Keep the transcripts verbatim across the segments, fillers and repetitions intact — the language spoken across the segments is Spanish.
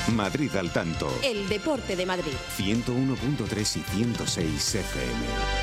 Madrid al tanto. El deporte de Madrid. ciento uno punto tres y ciento seis F M.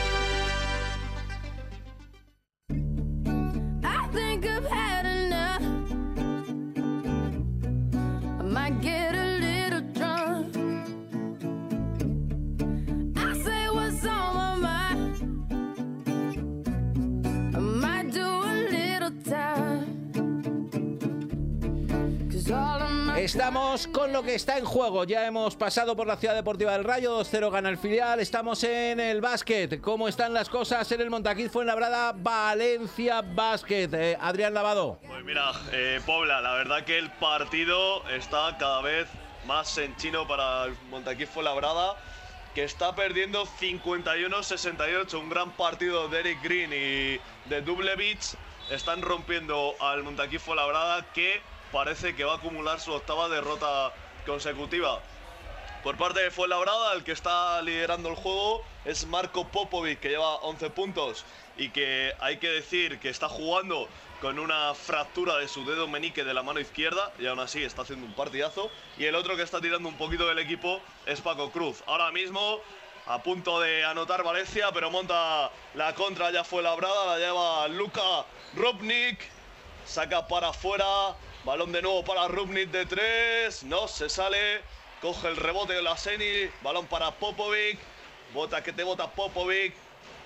Estamos con lo que está en juego. Ya hemos pasado por la Ciudad Deportiva del Rayo, dos cero gana el filial. Estamos en el básquet. ¿Cómo están las cosas en el Montaquí Fuenlabrada Valencia Básquet? Eh, Adrián Lavado. Pues mira, eh, Pobla, la verdad que el partido está cada vez más en chino para el Montaquí Fuenlabrada, que está perdiendo cincuenta y uno a sesenta y ocho. Un gran partido de Eric Green y de Dublevich. Están rompiendo al Montaquí Fuenlabrada, que parece que va a acumular su octava derrota consecutiva. Por parte de Fuenlabrada, el que está liderando el juego es Marco Popovic, que lleva once puntos y que hay que decir que está jugando con una fractura de su dedo meñique de la mano izquierda y aún así está haciendo un partidazo. Y el otro que está tirando un poquito del equipo es Paco Cruz. Ahora mismo a punto de anotar Valencia, pero monta la contra ya Fuenlabrada, la lleva Luka Rupnik, saca para afuera. Balón de nuevo para Rupnik de tres. No, se sale. Coge el rebote de la Seni. Balón para Popovic. Bota que te bota Popovic.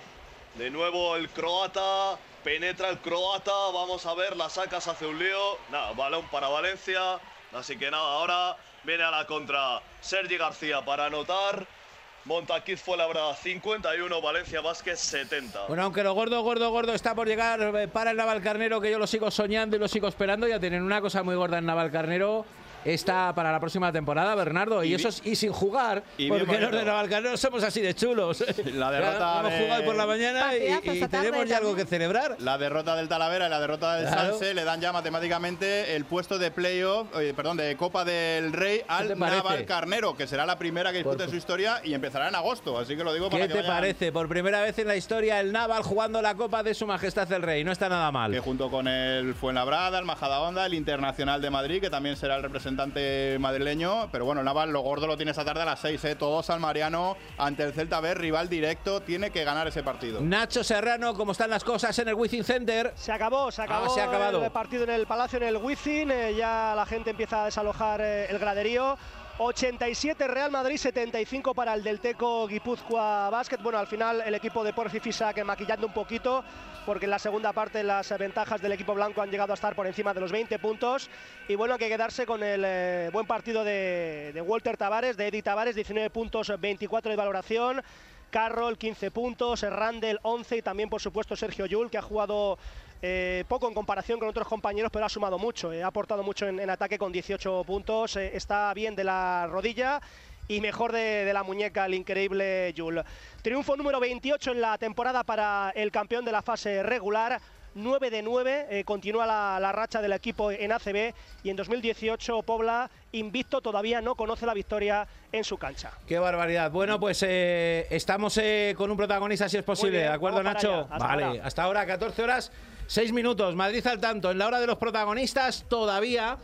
De nuevo el croata. Penetra el croata. Vamos a ver, la sacas, hace un lío. Nada, balón para Valencia. Así que nada, ahora viene a la contra Sergi García para anotar. Montaquí Fuenlabrada cincuenta y uno, Valencia Básquet setenta. Bueno, aunque lo gordo, gordo, gordo está por llegar para el Navalcarnero, que yo lo sigo soñando y lo sigo esperando. Ya tienen una cosa muy gorda en Navalcarnero. Está para la próxima temporada, Bernardo, y, y eso es, y sin jugar, y porque los de Navalcarnero somos así de chulos. La derrota hemos de... jugado por la mañana y, y tenemos ya algo que celebrar. La derrota del Talavera y la derrota del claro. Sanse le dan ya matemáticamente el puesto de playoff, eh, perdón, de Copa del Rey al Navalcarnero, que será la primera que dispute por... su historia y empezará en agosto, así que lo digo para ¿Qué que te vayan... parece? Por primera vez en la historia el Naval jugando la Copa de Su Majestad el Rey, no está nada mal. Que junto con el Fuenlabrada, el Majadahonda, el Internacional de Madrid, que también será el representante madrileño, pero bueno, el Naval lo gordo lo tiene esta tarde a las seis, ¿eh? Todo San Mariano ante el Celta B, rival directo, tiene que ganar ese partido. Nacho Serrano, ¿cómo están las cosas en el Wizzing Center? Se acabó, se acabó, ah, se ha acabado el partido en el Palacio, en el Wizzing, eh, ya la gente empieza a desalojar eh, el graderío. ochenta y siete Real Madrid, setenta y cinco para el del Teco Guipúzcoa Basket. Bueno, al final el equipo de Porfi Fisac maquillando un poquito, porque en la segunda parte las ventajas del equipo blanco han llegado a estar por encima de los veinte puntos. Y bueno, hay que quedarse con el eh, buen partido de, de Walter Tavares, de Eddie Tavares, diecinueve puntos, veinticuatro de valoración. Carroll, quince puntos, Randall, once, y también por supuesto Sergio Llull, que ha jugado Eh, poco en comparación con otros compañeros, pero ha sumado mucho, eh, ha aportado mucho en, en ataque con dieciocho puntos, eh, está bien de la rodilla y mejor de, de la muñeca el increíble Llull. Triunfo número veintiocho en la temporada para el campeón de la fase regular, nueve de nueve, eh, continúa la, la racha del equipo en A C B, y en dos mil dieciocho Pobla, invicto, todavía no conoce la victoria en su cancha. ¡Qué barbaridad! Bueno, pues eh, estamos eh, con un protagonista, si es posible, bien, ¿de acuerdo, Nacho? Hasta vale, ahora. Hasta ahora, catorce horas, seis minutos, Madrid al tanto. En la hora de los protagonistas, todavía,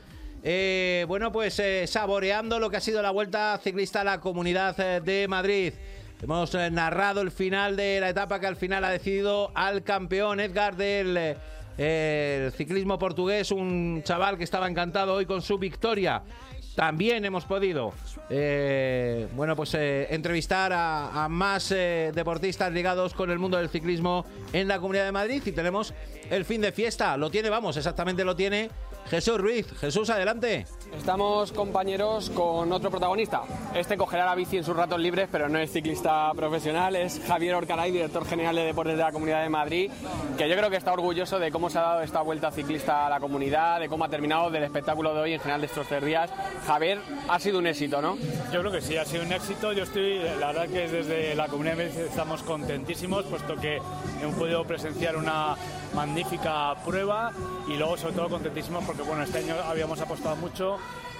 eh, bueno, pues eh, saboreando lo que ha sido la Vuelta Ciclista a la Comunidad eh, de Madrid. Hemos eh, narrado el final de la etapa que al final ha decidido al campeón Edgar del eh, el ciclismo portugués, un chaval que estaba encantado hoy con su victoria. También hemos podido eh, bueno, pues eh, entrevistar a, a más eh, deportistas ligados con el mundo del ciclismo en la Comunidad de Madrid, y tenemos el fin de fiesta. Lo tiene, vamos, exactamente lo tiene Jesús Ruiz. Jesús, adelante. Estamos, compañeros, con otro protagonista. Este cogerá la bici en sus ratos libres, pero no es ciclista profesional. Es Javier Orcaray, director general de Deportes de la Comunidad de Madrid, que yo creo que está orgulloso de cómo se ha dado esta Vuelta Ciclista a la comunidad, de cómo ha terminado, del espectáculo de hoy en general de estos tres días. Javier, ha sido un éxito, ¿no? Yo creo que sí, ha sido un éxito. Yo estoy, la verdad que desde la Comunidad de Madrid estamos contentísimos, puesto que hemos podido presenciar una magnífica prueba, y luego sobre todo contentísimos porque bueno, este año habíamos apostado mucho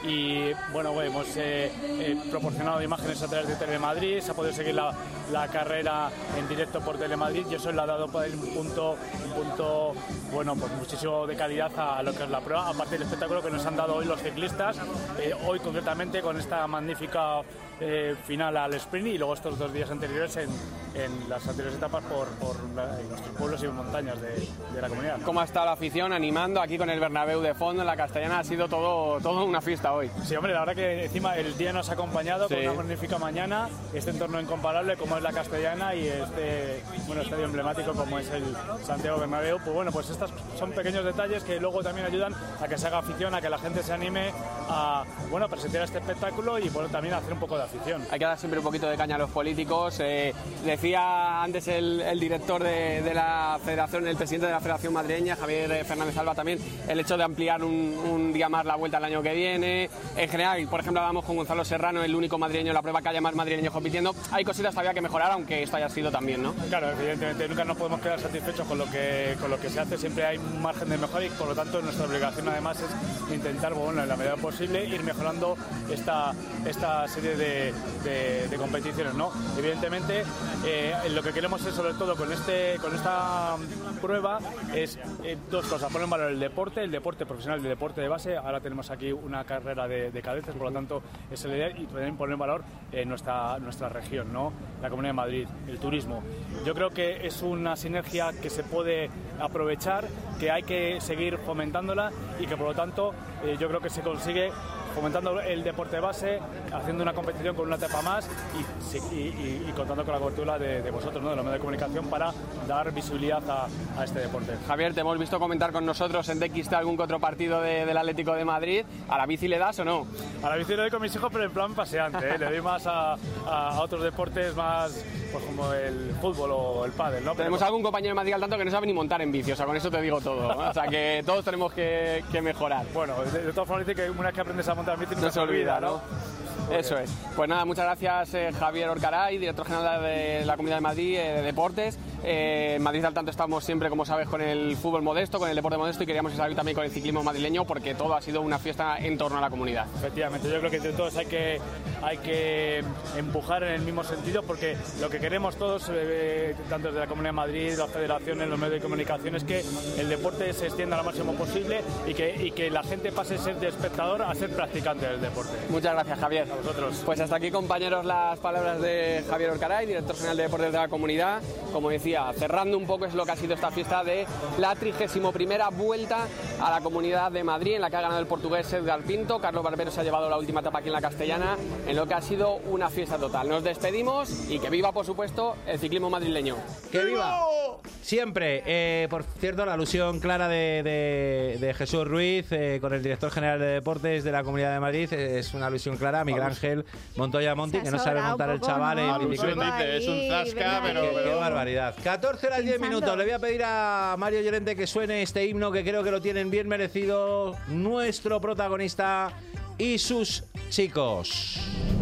y bueno, hemos eh, eh, proporcionado imágenes a través de Telemadrid, se ha podido seguir la, la carrera en directo por Telemadrid y eso le ha dado pues, un punto, un punto bueno, pues muchísimo de calidad a, a lo que es la prueba, aparte del espectáculo que nos han dado hoy los ciclistas, eh, hoy concretamente con esta magnífica eh, final al sprint y luego estos dos días anteriores en, en las anteriores etapas por, por la, en nuestros pueblos y montañas de, de la comunidad. ¿Cómo ha estado la afición animando aquí con el Bernabéu de fondo en la Castellana? Ha sido todo, todo una fiesta hoy. Sí, hombre, la verdad que encima el día nos ha acompañado sí. con una magnífica mañana, este entorno incomparable como es la Castellana y este bueno, estadio emblemático como es el Santiago Bernabéu. Pues bueno, pues estos son pequeños detalles que luego también ayudan a que se haga afición, a que la gente se anime a bueno, presentar este espectáculo y bueno, también a hacer un poco de afición. Hay que dar siempre un poquito de caña a los políticos. Eh, decía antes el, el director de, de la Federación, el presidente de la Federación Madrileña, Javier Fernández Alba, también el hecho de ampliar un, un día más la vuelta el año que viene. En general, por ejemplo, hablamos con Gonzalo Serrano, el único madrileño en la prueba que haya más madrileños compitiendo. Hay cositas todavía que mejorar, aunque esto haya sido también, ¿no? Claro, evidentemente nunca nos podemos quedar satisfechos con lo que con lo que se hace, siempre hay un margen de mejora y por lo tanto nuestra obligación además es intentar, bueno, en la medida posible ir mejorando esta, esta serie de, de, de competiciones, ¿no? Evidentemente eh, lo que queremos es sobre todo con este con esta prueba es eh, dos cosas, poner en valor el deporte, el deporte profesional y el deporte de base. Ahora tenemos aquí una carrera de, de cadetes, por lo tanto es el ideal, y también poner en valor eh, nuestra, nuestra región, ¿no? La Comunidad de Madrid, el turismo. Yo creo que es una sinergia que se puede aprovechar, que hay que seguir fomentándola y que por lo tanto eh, yo creo que se consigue fomentando el deporte base, haciendo una competición con una etapa más y, y, y, y contando con la cobertura de, de vosotros, ¿no? De los medios de comunicación, para dar visibilidad a, a este deporte. Javier, te hemos visto comentar con nosotros en D X T algún que otro partido de, del Atlético de Madrid. ¿A la bici le das o no? A la bici le doy con mis hijos, pero en plan paseante, ¿eh? Le doy más a, a otros deportes más, pues como el fútbol o el pádel, ¿no? Tenemos pero... algún compañero de Madrid al tanto que no sabe ni montar en bici, o sea, con eso te digo todo, ¿no? O sea, que todos tenemos que, que mejorar. Bueno, de, de todas formas dice que una vez que aprendes a montar en bici no se olvida, ¿no? Muy Eso bien. es. Pues nada, muchas gracias eh, Javier Orcaray, director general de la Comunidad de Madrid eh, de Deportes. Eh, en Madrid al tanto estamos siempre, como sabes, con el fútbol modesto, con el deporte modesto, y queríamos estar hoy también con el ciclismo madrileño porque todo ha sido una fiesta en torno a la comunidad. Efectivamente, yo creo que entre todos hay que, hay que empujar en el mismo sentido, porque lo que queremos todos, eh, tanto desde la Comunidad de Madrid, las federaciones, los medios de comunicación, es que el deporte se extienda lo máximo posible y que, y que la gente pase a ser de espectador a ser practicante del deporte. Muchas gracias, Javier. A vosotros. Pues hasta aquí, compañeros, las palabras de Javier Orcaray, director general de Deportes de la Comunidad. Como decía, cerrando un poco es lo que ha sido esta fiesta de la trigésimo primera vuelta a la Comunidad de Madrid, en la que ha ganado el portugués Edgar Pinto. Carlos Barbero se ha llevado la última etapa aquí en la Castellana, en lo que ha sido una fiesta total. Nos despedimos y que viva, por supuesto, el ciclismo madrileño. ¡Que viva! Siempre. Eh, por cierto, la alusión clara de, de, de Jesús Ruiz eh, con el director general de Deportes de la Comunidad de Madrid es una alusión clara a Miguel Ángel Montoya Monti, que no sabe montar el chaval en bicicleta. Es un zasca, pero... Qué, qué barbaridad. catorce horas diez minutos. Le voy a pedir a Mario Llorente que suene este himno, que creo que lo tienen bien merecido nuestro protagonista y sus chicos.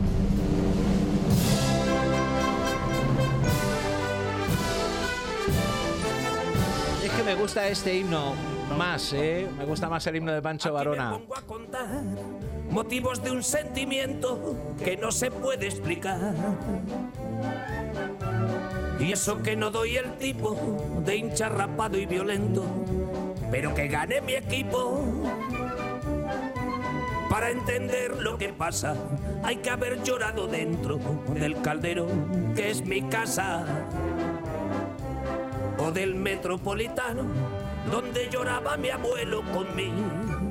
Es que me gusta este himno más, ¿eh? Me gusta más el himno de Pancho Varona. Me pongo a contar motivos de un sentimiento que no se puede explicar. Y eso que no doy el tipo de hincha rapado y violento, pero que gane mi equipo. Para entender lo que pasa, hay que haber llorado dentro del caldero, que es mi casa, o del Metropolitano, donde lloraba mi abuelo conmigo.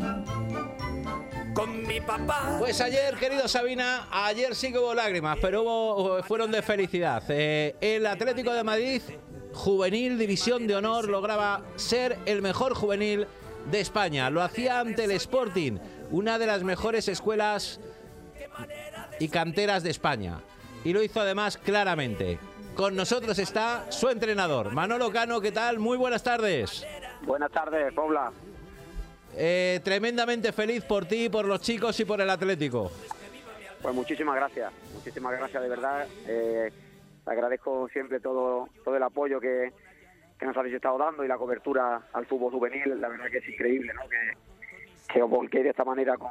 Con mi papá. Pues ayer, querido Sabina, ayer sí que hubo lágrimas, pero hubo, fueron de felicidad. Eh, el Atlético de Madrid, juvenil, división de honor, lograba ser el mejor juvenil de España. Lo hacía ante el Sporting, una de las mejores escuelas y canteras de España. Y lo hizo además claramente. Con nosotros está su entrenador, Manolo Cano. ¿Qué tal? Muy buenas tardes. Buenas tardes, Pobla. Eh, tremendamente feliz por ti, por los chicos y por el Atlético. Pues muchísimas gracias, muchísimas gracias de verdad. Eh, agradezco siempre todo todo el apoyo que, que nos habéis estado dando y la cobertura al fútbol juvenil. La verdad que es increíble, ¿no? Que, que os volquéis de esta manera con un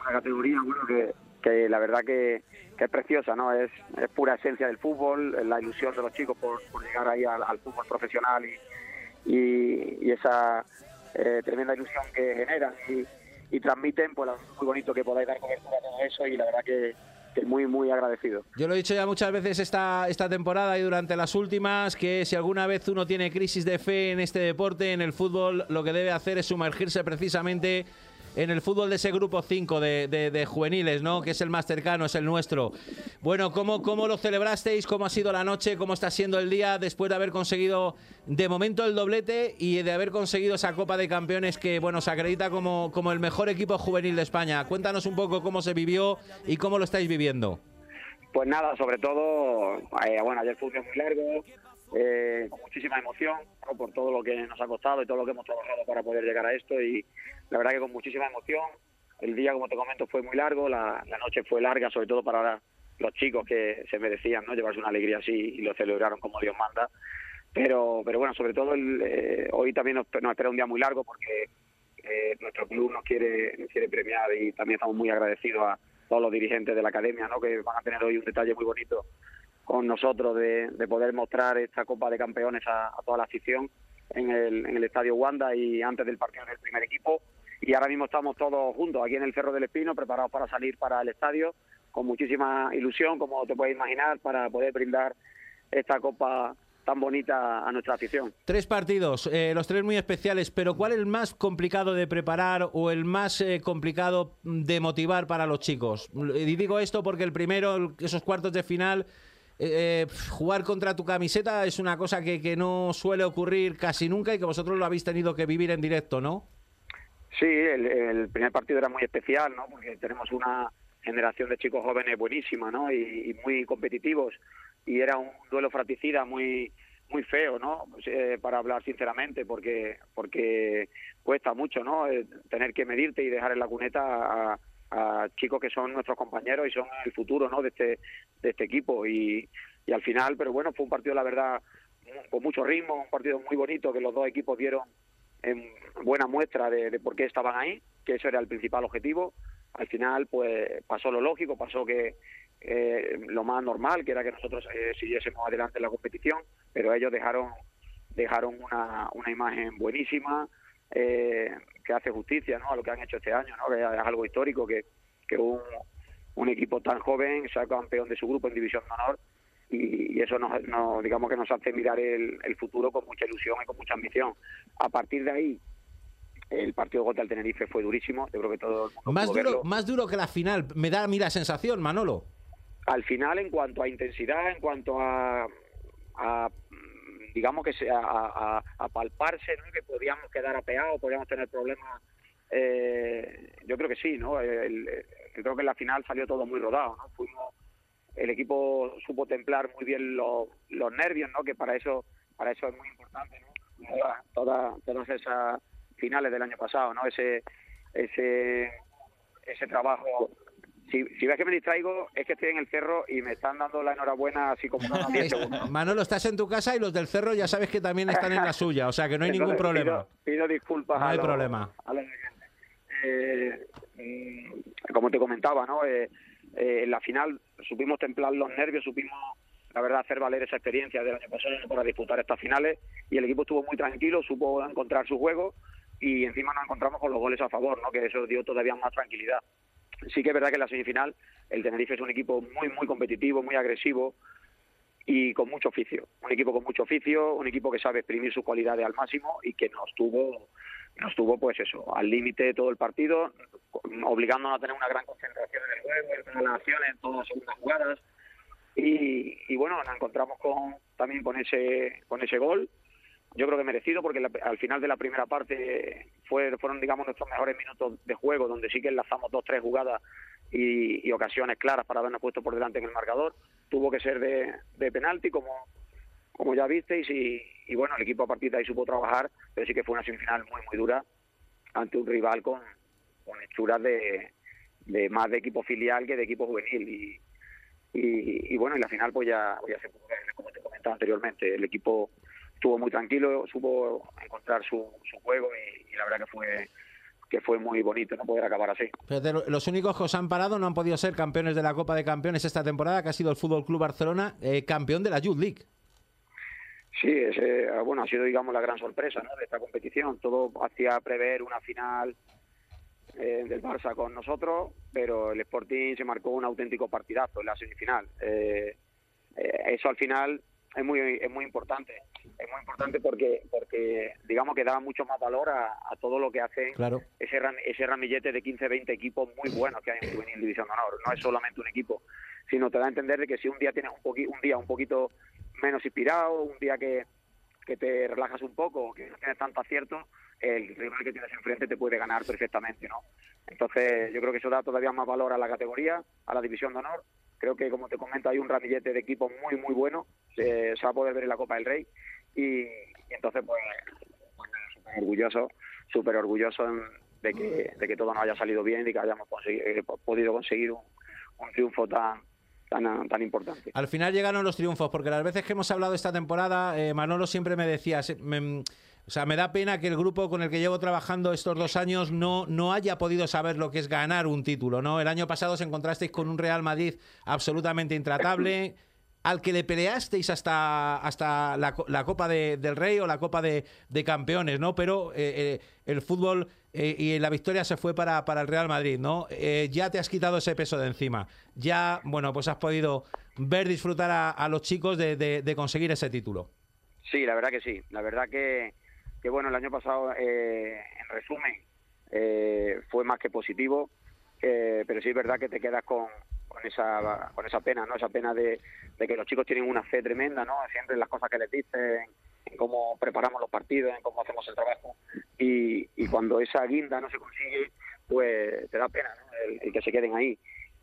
una categoría, bueno, que, que la verdad que, que es preciosa, ¿no? Es, es pura esencia del fútbol, la ilusión de los chicos por, por llegar ahí al, al fútbol profesional y, y, y esa eh, tremenda ilusión que generan y, y transmiten, pues es muy bonito que podáis dar cobertura a todo eso y la verdad que, que muy, muy agradecido. Yo lo he dicho ya muchas veces esta, esta temporada y durante las últimas, que si alguna vez uno tiene crisis de fe en este deporte, en el fútbol, lo que debe hacer es sumergirse precisamente en el fútbol de ese grupo cinco de, de, de juveniles, ¿no? Que es el más cercano, es el nuestro. Bueno, ¿cómo, ¿cómo lo celebrasteis? ¿Cómo ha sido la noche? ¿Cómo está siendo el día después de haber conseguido de momento el doblete y de haber conseguido esa Copa de Campeones que, bueno, se acredita como, como el mejor equipo juvenil de España? Cuéntanos un poco cómo se vivió y cómo lo estáis viviendo. Pues nada, sobre todo, eh, bueno, ayer fue un día muy largo, eh, con muchísima emoción, ¿no? Por todo lo que nos ha costado y todo lo que hemos trabajado para poder llegar a esto y la verdad que con muchísima emoción. El día, como te comento, fue muy largo, la, la noche fue larga, sobre todo para los chicos que se merecían, ¿no? Llevarse una alegría así y lo celebraron como Dios manda. Pero pero bueno, sobre todo el, eh, hoy también nos, nos espera un día muy largo porque eh, nuestro club nos quiere, nos quiere premiar y también estamos muy agradecidos a todos los dirigentes de la academia, ¿no? Que van a tener hoy un detalle muy bonito con nosotros de, de poder mostrar esta Copa de Campeones a, a toda la afición en el, en el Estadio Wanda y antes del partido del primer equipo. Y ahora mismo estamos todos juntos aquí en el Cerro del Espino, preparados para salir para el estadio, con muchísima ilusión, como te puedes imaginar, para poder brindar esta Copa tan bonita a nuestra afición. Tres partidos, eh, los tres muy especiales, pero ¿cuál es el más complicado de preparar o el más eh, complicado de motivar para los chicos? Y digo esto porque el primero, esos cuartos de final, eh, jugar contra tu camiseta es una cosa que, que no suele ocurrir casi nunca y que vosotros lo habéis tenido que vivir en directo, ¿no? Sí, el, el primer partido era muy especial, ¿no? Porque tenemos una generación de chicos jóvenes buenísima, ¿no? Y, y muy competitivos. Y era un duelo fratricida muy muy feo, ¿no? Pues, eh, para hablar sinceramente, porque porque cuesta mucho, ¿no? Eh, tener que medirte y dejar en la cuneta a, a chicos que son nuestros compañeros y son el futuro, ¿no? De este de este equipo. Y, y al final, pero bueno, fue un partido, la verdad, con mucho ritmo, un partido muy bonito que los dos equipos dieron en buena muestra de, de por qué estaban ahí, que eso era el principal objetivo. Al final, pues pasó lo lógico, pasó que eh, lo más normal, que era que nosotros eh, siguiésemos adelante en la competición, pero ellos dejaron dejaron una, una imagen buenísima, eh, que hace justicia, ¿no? A lo que han hecho este año, ¿no? Que es algo histórico, que, que un, un equipo tan joven sea campeón de su grupo en División de Honor. Y, y eso nos, nos, digamos que nos hace mirar el, el futuro con mucha ilusión y con mucha ambición. A partir de ahí, el partido contra el Tenerife fue durísimo. Yo creo que todo el mundo más pudo duro, verlo. Más duro que la final. Me da a mí la sensación, Manolo. Al final, en cuanto a intensidad, en cuanto a, a digamos que sea a, a, a palparse, ¿no? Que podíamos quedar apeados, podíamos tener problemas. Eh, yo creo que sí, ¿no? El, el, yo creo que en la final salió todo muy rodado, ¿no? Fuimos El equipo supo templar muy bien los, los nervios, ¿no? Que para eso para eso es muy importante, ¿no? Todas, todas, todas esas finales del año pasado, ¿no? Ese ese ese trabajo. Si, si ves que me distraigo, es que estoy en el Cerro y me están dando la enhorabuena así como cada diez segundos. Manolo, estás en tu casa y los del Cerro ya sabes que también están en la suya, o sea que no hay ningún problema. Pido, pido disculpas no hay a los, problema. a los eh, como te comentaba, ¿no? Eh, eh, en la final supimos templar los nervios, supimos, la verdad, hacer valer esa experiencia del año pasado para disputar estas finales y el equipo estuvo muy tranquilo, supo encontrar su juego y encima nos encontramos con los goles a favor, ¿no? Que eso dio todavía más tranquilidad. Sí que es verdad que en la semifinal el Tenerife es un equipo muy, muy competitivo, muy agresivo y con mucho oficio. Un equipo con mucho oficio, un equipo que sabe exprimir sus cualidades al máximo y que nos tuvo, nos tuvo pues eso, al límite todo el partido, obligándonos a tener una gran concentración en el juego, en todas las acciones, en todas las segundas jugadas. Y, y bueno, nos encontramos con también con ese con ese gol. Yo creo que merecido, porque la, al final de la primera parte fue, fueron, digamos, nuestros mejores minutos de juego, donde sí que enlazamos dos, tres jugadas y, y ocasiones claras para habernos puesto por delante en el marcador. Tuvo que ser de, de penalti, como, como ya visteis, y, y bueno, el equipo a partir de ahí supo trabajar, pero sí que fue una semifinal muy, muy dura ante un rival con, con hechuras de, de más de equipo filial que de equipo juvenil. Y, y, y bueno, en la final pues ya, ya se pudo ver, como te comentaba anteriormente, el equipo estuvo muy tranquilo, supo encontrar su, su juego y, y la verdad que fue que fue muy bonito, ¿no?, poder acabar así. Pero los únicos que os han parado no han podido ser campeones de la Copa de Campeones esta temporada, que ha sido el Fútbol Club Barcelona, eh, campeón de la Youth League. Sí, ese, bueno, ha sido, digamos, la gran sorpresa, ¿no?, de esta competición. Todo hacía prever una final eh, del Barça con nosotros, pero el Sporting se marcó un auténtico partidazo en la semifinal. Eh, eh, eso al final es muy es muy importante. Es muy importante porque, porque digamos que da mucho más valor a, a todo lo que hacen claro. ese, ram, ese ramillete de quince, veinte equipos muy buenos que hay en Juvenil División de Honor. No es solamente un equipo, sino te da a entender de que si un día tienes un, poqui, un día un poquito menos inspirado, un día que, que te relajas un poco, que no tienes tanto acierto, el rival que tienes enfrente te puede ganar perfectamente, ¿no? Entonces yo creo que eso da todavía más valor a la categoría, a la División de Honor. Creo que, como te comento, hay un ramillete de equipos muy, muy bueno. Se, se va a poder ver en la Copa del Rey. Y, y entonces, pues, pues súper orgulloso, súper orgulloso de que, de que todo nos haya salido bien y que hayamos conseguido, eh, podido conseguir un, un triunfo tan, tan, tan importante. Al final llegaron los triunfos, porque las veces que hemos hablado esta temporada, eh, Manolo siempre me decía... Me, O sea, me da pena que el grupo con el que llevo trabajando estos dos años no, no haya podido saber lo que es ganar un título, ¿no? El año pasado os encontrasteis con un Real Madrid absolutamente intratable, al que le peleasteis hasta, hasta la, la Copa de, del Rey o la Copa de, de Campeones, ¿no? Pero eh, eh, el fútbol eh, y la victoria se fue para, para el Real Madrid, ¿no? Eh, ya te has quitado ese peso de encima. Ya, bueno, pues has podido ver disfrutar a, a los chicos de, de, de conseguir ese título. Sí, la verdad que sí. La verdad que... que bueno, el año pasado, eh, en resumen, eh, fue más que positivo, eh, pero sí es verdad que te quedas con, con esa con esa pena, ¿no? Esa pena de, de que los chicos tienen una fe tremenda, ¿no? Siempre en las cosas que les dicen, en cómo preparamos los partidos, en cómo hacemos el trabajo, y, y cuando esa guinda no se consigue, pues te da pena, ¿no?, el, el que se queden ahí.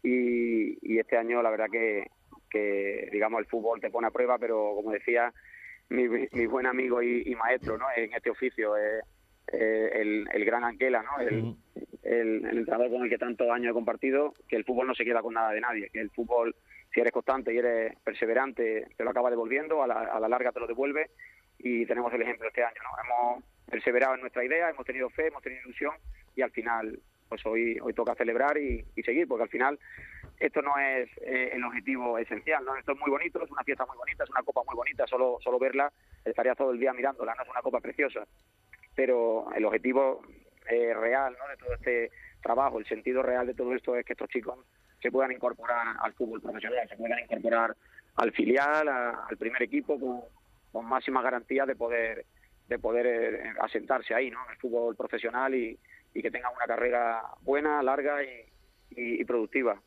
Y, y este año la verdad que, que, digamos, el fútbol te pone a prueba, pero como decía... Mi, mi buen amigo y, y maestro, ¿no?, en este oficio, eh, eh, el, el gran Anquela, ¿no?, el, el, el entrenador con el que tantos años he compartido, que el fútbol no se queda con nada de nadie, que el fútbol, si eres constante y eres perseverante, te lo acaba devolviendo, a la, a la larga te lo devuelve, y tenemos el ejemplo este año, ¿no? Hemos perseverado en nuestra idea, hemos tenido fe, hemos tenido ilusión, y al final, pues hoy, hoy toca celebrar y, y seguir, porque al final esto no es eh, el objetivo esencial, ¿no? Esto es muy bonito, es una fiesta muy bonita, es una copa muy bonita, solo solo verla estaría todo el día mirándola, no es una copa preciosa, pero el objetivo eh, real, ¿no?, de todo este trabajo, el sentido real de todo esto es que estos chicos se puedan incorporar al fútbol profesional, se puedan incorporar al filial, a, al primer equipo con, con máxima garantía de poder de poder eh, asentarse ahí, ¿no?, en el fútbol profesional y, y que tengan una carrera buena, larga y, y, y productiva.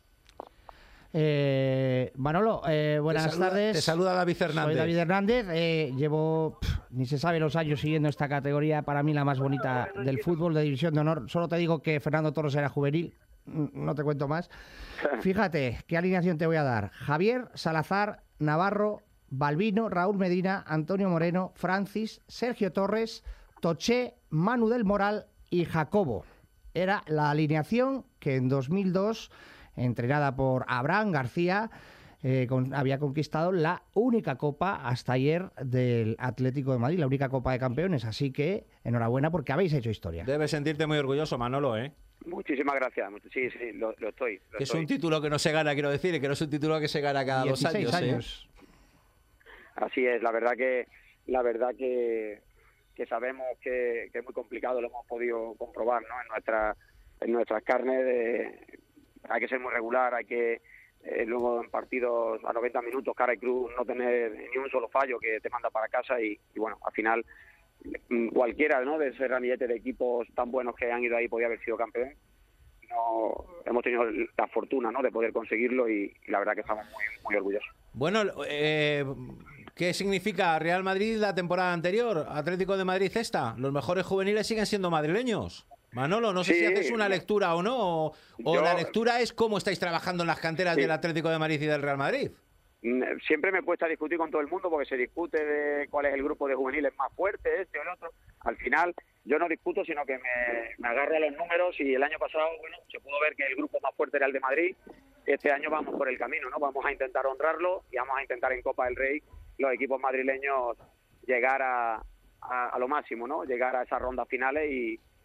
Eh, Manolo, eh, buenas te saluda, tardes. Te saluda David Hernández. Soy David Hernández. Eh, llevo, pff, ni se sabe los años siguiendo esta categoría, para mí la más bonita del fútbol de División de Honor. Solo te digo que Fernando Torres era juvenil, no te cuento más. Fíjate, ¿qué alineación te voy a dar? Javier, Salazar, Navarro, Balbino, Raúl Medina, Antonio Moreno, Francis, Sergio Torres, Toché, Manu del Moral y Jacobo. Era la alineación que en dos mil dos... entrenada por Abraham García, eh, con, había conquistado la única copa hasta ayer del Atlético de Madrid, la única Copa de Campeones. Así que enhorabuena porque habéis hecho historia. Debes sentirte muy orgulloso, Manolo, ¿eh? Muchísimas gracias. Sí, sí, lo, lo estoy. Lo que es estoy. un título que no se gana, quiero decir, y que no es un título que se gana cada dos años. años. ¿eh? Así es, la verdad que la verdad que, que sabemos que, que es muy complicado, lo hemos podido comprobar, ¿no?, en nuestra en nuestras carnes. De, hay que ser muy regular, hay que eh, luego en partidos a noventa minutos cara y cruz no tener ni un solo fallo que te manda para casa y, y bueno, al final cualquiera, ¿no?, de ese ramillete de equipos tan buenos que han ido ahí podía haber sido campeón. No, hemos tenido la fortuna, ¿no?, de poder conseguirlo y, y la verdad que estamos muy, muy orgullosos. Bueno, eh, ¿qué significa Real Madrid la temporada anterior? Atlético de Madrid esta. Los mejores juveniles siguen siendo madrileños. Manolo, no sé sí, si haces una lectura o no, o, o yo, la lectura es cómo estáis trabajando en las canteras sí. del Atlético de Madrid y del Real Madrid. Siempre me cuesta discutir con todo el mundo porque se discute de cuál es el grupo de juveniles más fuerte, este o el otro. Al final, yo no discuto, sino que me, me agarro a los números y el año pasado, bueno, se pudo ver que el grupo más fuerte era el de Madrid. Este año vamos por el camino, ¿no? Vamos a intentar honrarlo y vamos a intentar en Copa del Rey los equipos madrileños llegar a, a, a lo máximo, ¿no? Llegar a esas rondas finales y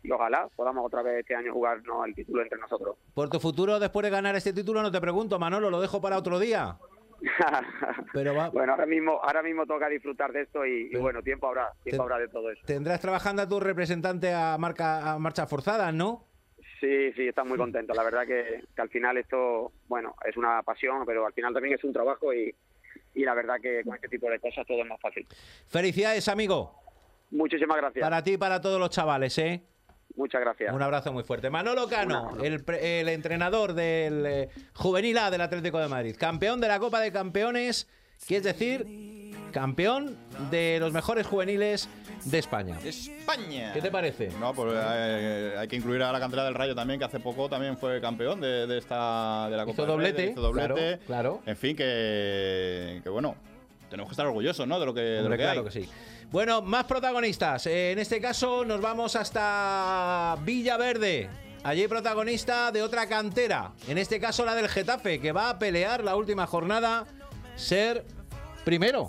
y ojalá podamos otra vez este año jugarnos el título entre nosotros. Por tu futuro después de ganar este título no te pregunto, Manolo, lo dejo para otro día. Pero va... Bueno, ahora mismo ahora mismo toca disfrutar de esto y, Pero... y bueno, tiempo habrá, tiempo Ten... habrá de todo eso. Tendrás trabajando a tu representante a, marca, a marchas forzadas, ¿no? Sí, sí, está muy contento. La verdad que, que al final esto, bueno, es una pasión, pero al final también es un trabajo y, y la verdad que con este tipo de cosas todo es más fácil. Felicidades, amigo. Muchísimas gracias. Para ti y para todos los chavales, ¿eh? Muchas gracias. Un abrazo muy fuerte. Manolo Cano, el, el entrenador del eh, Juvenil A del Atlético de Madrid, campeón de la Copa de Campeones, que es decir, campeón de los mejores juveniles de España. ¡España! ¿Qué te parece? No, pues eh, hay que incluir a la cantera del Rayo también, que hace poco también fue campeón de, de esta de la Copa hizo doblete, del Rey, hizo doblete. Claro, claro. En fin, que, que bueno, tenemos que estar orgullosos, ¿no? De lo que, de Hombre, lo que claro hay. que sí. Bueno, más protagonistas. Eh, en este caso nos vamos hasta Villaverde. Allí protagonista de otra cantera. En este caso la del Getafe, que va a pelear la última jornada ser primero.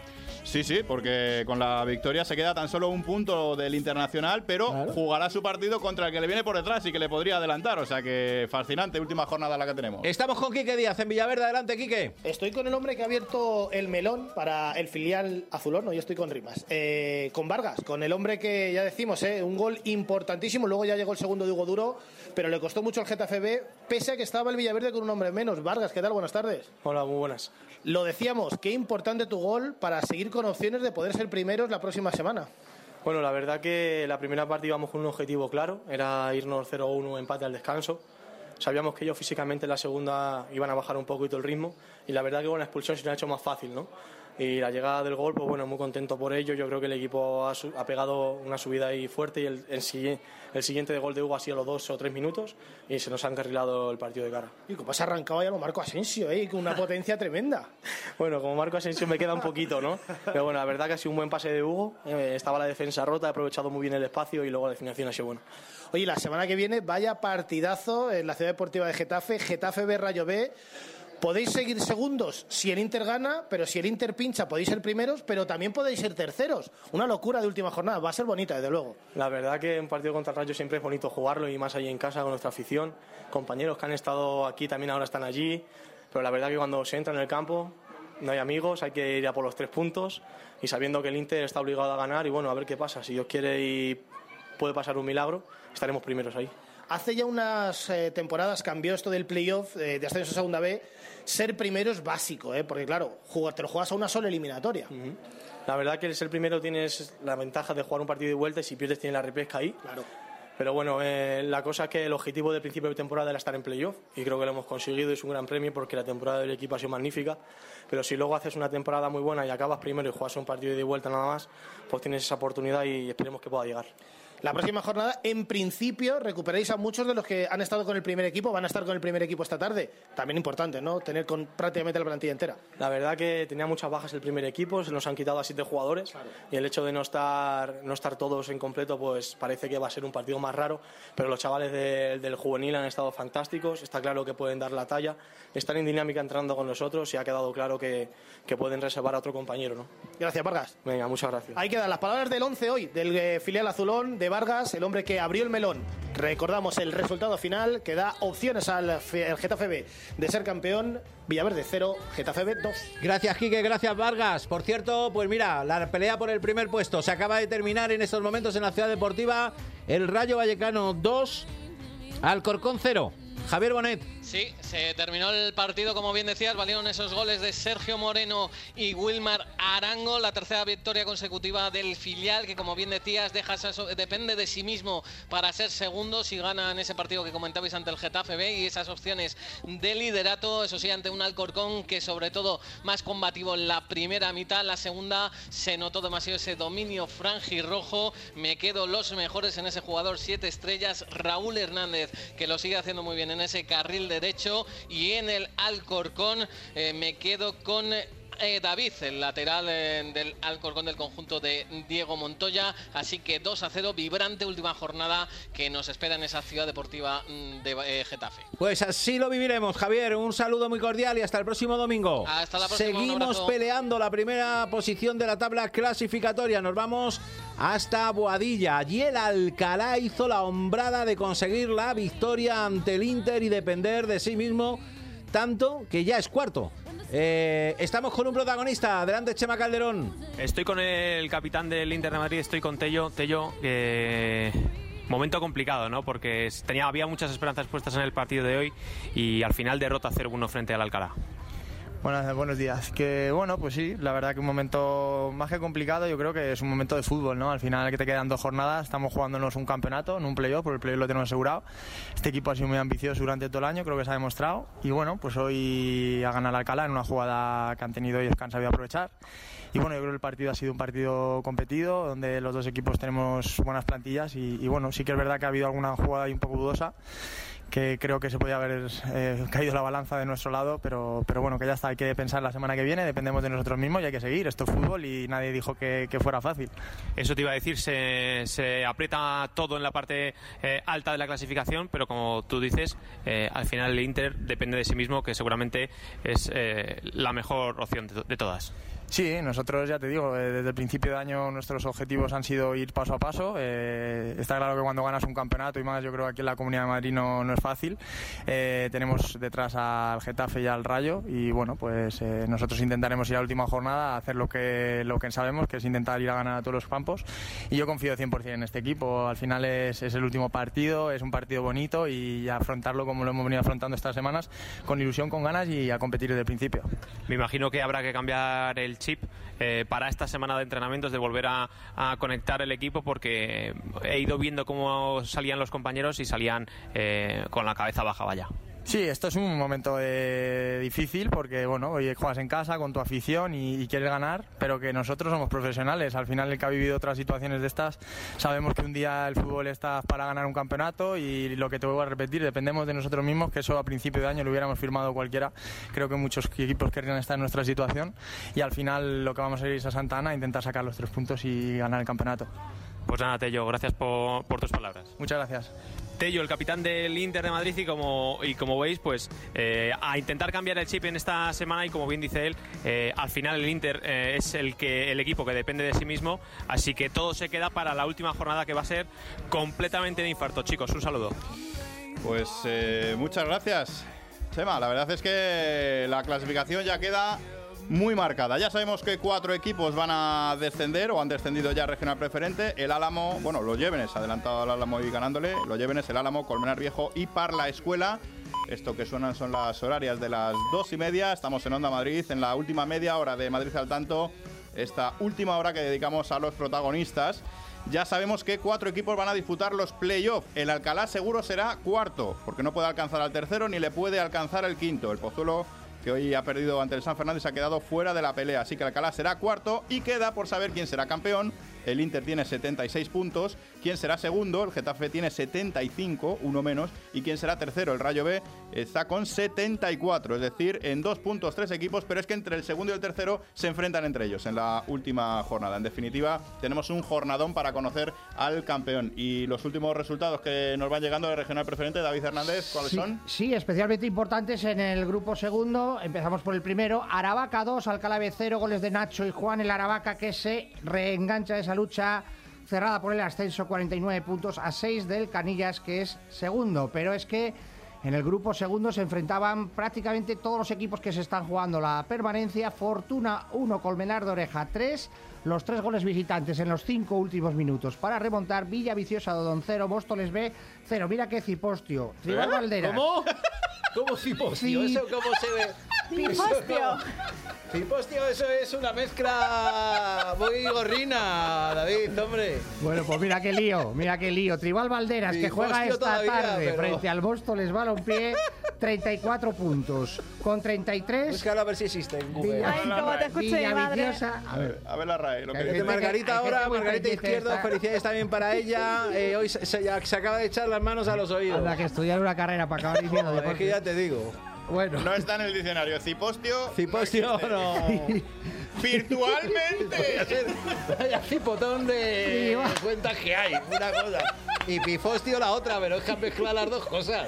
Sí, sí, porque con la victoria se queda tan solo un punto del Internacional, pero claro, jugará su partido contra el que le viene por detrás y que le podría adelantar. O sea que fascinante, última jornada la que tenemos. Estamos con Quique Díaz en Villaverde. Adelante, Quique. Estoy con el hombre que ha abierto el melón para el filial azulón. No, yo estoy con rimas. Eh, con Vargas, con el hombre que ya decimos, eh, un gol importantísimo. Luego ya llegó el segundo de Hugo Duro, pero le costó mucho al Getafe B, pese a que estaba el Villaverde con un hombre menos. Vargas, ¿qué tal? Buenas tardes. Hola, muy buenas. Lo decíamos, qué importante tu gol para seguir con opciones de poder ser primeros la próxima semana. Bueno, la verdad que la primera parte íbamos con un objetivo claro, era irnos cero uno empate al descanso. Sabíamos que ellos físicamente en la segunda iban a bajar un poquito el ritmo y la verdad que con la expulsión se nos ha hecho más fácil, ¿no? Y la llegada del gol, pues bueno, muy contento por ello. Yo creo que el equipo ha, ha pegado una subida ahí fuerte y el, el, el siguiente de gol de Hugo ha sido a los dos o tres minutos y se nos ha encarrilado el partido de cara. Y como has arrancado ya lo Marco Asensio, ¿eh? Con una potencia tremenda. Bueno, como Marco Asensio me queda un poquito, ¿no? Pero bueno, la verdad que ha sido un buen pase de Hugo. Eh, estaba la defensa rota, he aprovechado muy bien el espacio y luego la definición ha sido buena. Oye, la semana que viene vaya partidazo en la Ciudad Deportiva de Getafe, Getafe B, Rayo B. Podéis seguir segundos si el Inter gana, pero si el Inter pincha podéis ser primeros, pero también podéis ser terceros. Una locura de última jornada, va a ser bonita, desde luego. La verdad que un partido contra el Rayo siempre es bonito jugarlo y más allí en casa con nuestra afición. Compañeros que han estado aquí también ahora están allí, pero la verdad que cuando se entra en el campo no hay amigos, hay que ir a por los tres puntos y sabiendo que el Inter está obligado a ganar y bueno, a ver qué pasa. Si Dios quiere y puede pasar un milagro, estaremos primeros ahí. Hace ya unas eh, temporadas cambió esto del playoff eh, de ascenso a segunda B. Ser primero es básico, ¿eh? Porque claro, jugar, te lo juegas a una sola eliminatoria. Uh-huh. La verdad que el ser primero tienes la ventaja de jugar un partido de vuelta y si pierdes tienes la repesca ahí. Claro. Pero bueno, eh, la cosa es que el objetivo del principio de temporada era estar en playoff y creo que lo hemos conseguido, es un gran premio porque la temporada del equipo ha sido magnífica, pero si luego haces una temporada muy buena y acabas primero y juegas un partido de vuelta nada más, pues tienes esa oportunidad y esperemos que pueda llegar. La próxima jornada, en principio, recuperéis a muchos de los que han estado con el primer equipo, van a estar con el primer equipo esta tarde. También importante, ¿no? Tener con prácticamente la plantilla entera. La verdad que tenía muchas bajas el primer equipo, se nos han quitado a siete jugadores, claro, y el hecho de no estar, no estar todos en completo, pues parece que va a ser un partido más raro, pero los chavales de, del juvenil han estado fantásticos, está claro que pueden dar la talla, están en dinámica entrando con nosotros y ha quedado claro que, que pueden reservar a otro compañero, ¿no? Gracias, Vargas. Venga, muchas gracias. Ahí quedan las palabras del once hoy, del eh, filial azulón de Vargas, el hombre que abrió el melón. Recordamos el resultado final que da opciones al el Getafe B de ser campeón. Villaverde cero, Getafe B dos. Gracias, Quique, gracias, Vargas. Por cierto, pues mira, la pelea por el primer puesto se acaba de terminar en estos momentos en la Ciudad Deportiva. El Rayo Vallecano dos, Alcorcón cero. Javier Bonet. Sí, se terminó el partido, como bien decías, valieron esos goles de Sergio Moreno y Wilmar Arango, la tercera victoria consecutiva del filial, que como bien decías, deja eso, depende de sí mismo para ser segundo si ganan ese partido que comentabais ante el Getafe B y esas opciones de liderato, eso sí, ante un Alcorcón que sobre todo más combativo en la primera mitad, la segunda se notó demasiado ese dominio franjirrojo. Me quedo los mejores en ese jugador, siete estrellas, Raúl Hernández, que lo sigue haciendo muy bien en ese carril derecho, y en el Alcorcón eh, me quedo con eh, David, el lateral eh, del Alcorcón del conjunto de Diego Montoya. Así que dos a cero, vibrante última jornada que nos espera en esa ciudad deportiva de eh, Getafe. Pues así lo viviremos, Javier. Un saludo muy cordial y hasta el próximo domingo. Hasta la próxima. Seguimos peleando la primera posición de la tabla clasificatoria. Nos vamos hasta Boadilla. Allí el Alcalá hizo la hombrada de conseguir la victoria ante el Inter y depender de sí mismo, tanto que ya es cuarto. Eh, estamos con un protagonista. Adelante, Chema Calderón. Estoy con el capitán del Inter de Madrid, estoy con Tello. Tello, eh, momento complicado, ¿no? Porque tenía, había muchas esperanzas puestas en el partido de hoy y al final derrota cero uno frente al Alcalá. Buenas, buenos días. Que bueno, pues sí, la verdad que un momento más que complicado, yo creo que es un momento de fútbol, ¿no? Al final que te quedan dos jornadas, estamos jugándonos un campeonato, en un playoff, porque el playoff lo tenemos asegurado. Este equipo ha sido muy ambicioso durante todo el año, creo que se ha demostrado. Y bueno, pues hoy ha ganado el Alcalá en una jugada que han tenido ellos que han sabido aprovechar. Y bueno, yo creo que el partido ha sido un partido competido, donde los dos equipos tenemos buenas plantillas y, y bueno, sí que es verdad que ha habido alguna jugada ahí un poco dudosa, que creo que se podía haber eh, caído la balanza de nuestro lado, pero, pero bueno, que ya está, hay que pensar la semana que viene, dependemos de nosotros mismos y hay que seguir, esto es fútbol y nadie dijo que, que fuera fácil. Eso te iba a decir, se, se aprieta todo en la parte eh, alta de la clasificación, pero como tú dices, eh, al final el Inter depende de sí mismo, que seguramente es eh, la mejor opción de, de todas. Sí, nosotros ya te digo, desde el principio de año nuestros objetivos han sido ir paso a paso. Eh, está claro que cuando ganas un campeonato y más, yo creo que aquí en la Comunidad de Madrid no, no es fácil. Eh, tenemos detrás al Getafe y al Rayo y bueno, pues eh, nosotros intentaremos ir a la última jornada a hacer lo que, lo que sabemos, que es intentar ir a ganar a todos los campos. Y yo confío cien por ciento en este equipo. Al final es, es el último partido, es un partido bonito y afrontarlo como lo hemos venido afrontando estas semanas, con ilusión, con ganas y a competir desde el principio. Me imagino que habrá que cambiar el chip eh, para esta semana de entrenamientos, de volver a, a conectar el equipo, porque he ido viendo cómo salían los compañeros y salían eh, con la cabeza baja, vaya. Sí, esto es un momento eh, difícil porque bueno, hoy juegas en casa con tu afición y, y quieres ganar, pero que nosotros somos profesionales. Al final, el que ha vivido otras situaciones de estas, sabemos que un día el fútbol está para ganar un campeonato y lo que te vuelvo a repetir, dependemos de nosotros mismos, que eso a principio de año lo hubiéramos firmado cualquiera. Creo que muchos equipos querrían estar en nuestra situación y al final lo que vamos a ir es a Santa Ana a intentar sacar los tres puntos y ganar el campeonato. Pues nada, Tello, gracias por, por tus palabras. Muchas gracias. Tello, el capitán del Inter de Madrid, y como, y como veis, pues eh, a intentar cambiar el chip en esta semana, y como bien dice él, eh, al final el Inter eh, es el, que, el equipo que depende de sí mismo, así que todo se queda para la última jornada, que va a ser completamente de infarto. Chicos, un saludo. Pues eh, muchas gracias, Chema. La verdad es que la clasificación ya queda muy marcada. Ya sabemos que cuatro equipos van a descender o han descendido ya a regional preferente. El Álamo, bueno, los Llévenes, adelantado al Álamo y ganándole. Los Llévenes, el Álamo, Colmenar Viejo y Parla Escuela. Esto que suenan son las horarias de las dos y media. Estamos en Onda Madrid, en la última media hora de Madrid al Tanto. Esta última hora que dedicamos a los protagonistas. Ya sabemos que cuatro equipos van a disputar los play-off. El Alcalá seguro será cuarto, porque no puede alcanzar al tercero ni le puede alcanzar el quinto. El Pozuelo, que hoy ha perdido ante el San Fernando, y se ha quedado fuera de la pelea. Así que el Alcalá será cuarto y queda por saber quién será campeón. El Inter tiene setenta y seis puntos. ¿Quién será segundo? El Getafe tiene setenta y cinco, uno menos. ¿Y quién será tercero? El Rayo B está con setenta y cuatro. Es decir, en dos puntos tres equipos, pero es que entre el segundo y el tercero se enfrentan entre ellos en la última jornada. En definitiva, tenemos un jornadón para conocer al campeón. Y los últimos resultados que nos van llegando de regional preferente, David Hernández, ¿cuáles sí, son? Sí, especialmente importantes en el grupo segundo. Empezamos por el primero. Aravaca dos, Alcalá B cero, goles de Nacho y Juan. El Aravaca, que se reengancha de esa lucha cerrada por el ascenso, cuarenta y nueve puntos a seis del Canillas, que es segundo. Pero es que en el grupo segundo se enfrentaban prácticamente todos los equipos que se están jugando la permanencia. Fortuna uno, Colmenar de Oreja tres. Los tres goles visitantes en los cinco últimos minutos para remontar. Villa Viciosa de Odón cero, Móstoles B cero. Mira qué Cipostio. Tribal ¿Eh? Valderas. ¿Cómo? ¿Cómo Cipostio? Sí. ¿Eso cómo se ve? Cipostio. Cipostio, eso es una mezcla muy gorrina, David, hombre. Bueno, pues mira qué lío, mira qué lío. Tribal Valderas, que juega esta todavía, tarde pero... frente al Móstoles Balompié, treinta y cuatro puntos. Con treinta y tres... Búscalo a ver si existe en Google. Ay, cómo te escuché, Villa madre. Viciosa. A ver, a ver la R A E. Lo que De dice. Margarita ahora, Margarita Izquierdo, esta. felicidades también para ella. Eh, hoy se, se, se acaba de echar las manos a los oídos. Anda, que estudiar una carrera para acabar diciendo No, es deporte. que ya te digo. Bueno. No está en el diccionario. Cipostio. Cipostio no. Virtualmente. Vaya cipotón de Sí, cuentas que hay. Una cosa. Y pifostio la otra, pero es que han mezclado las dos cosas.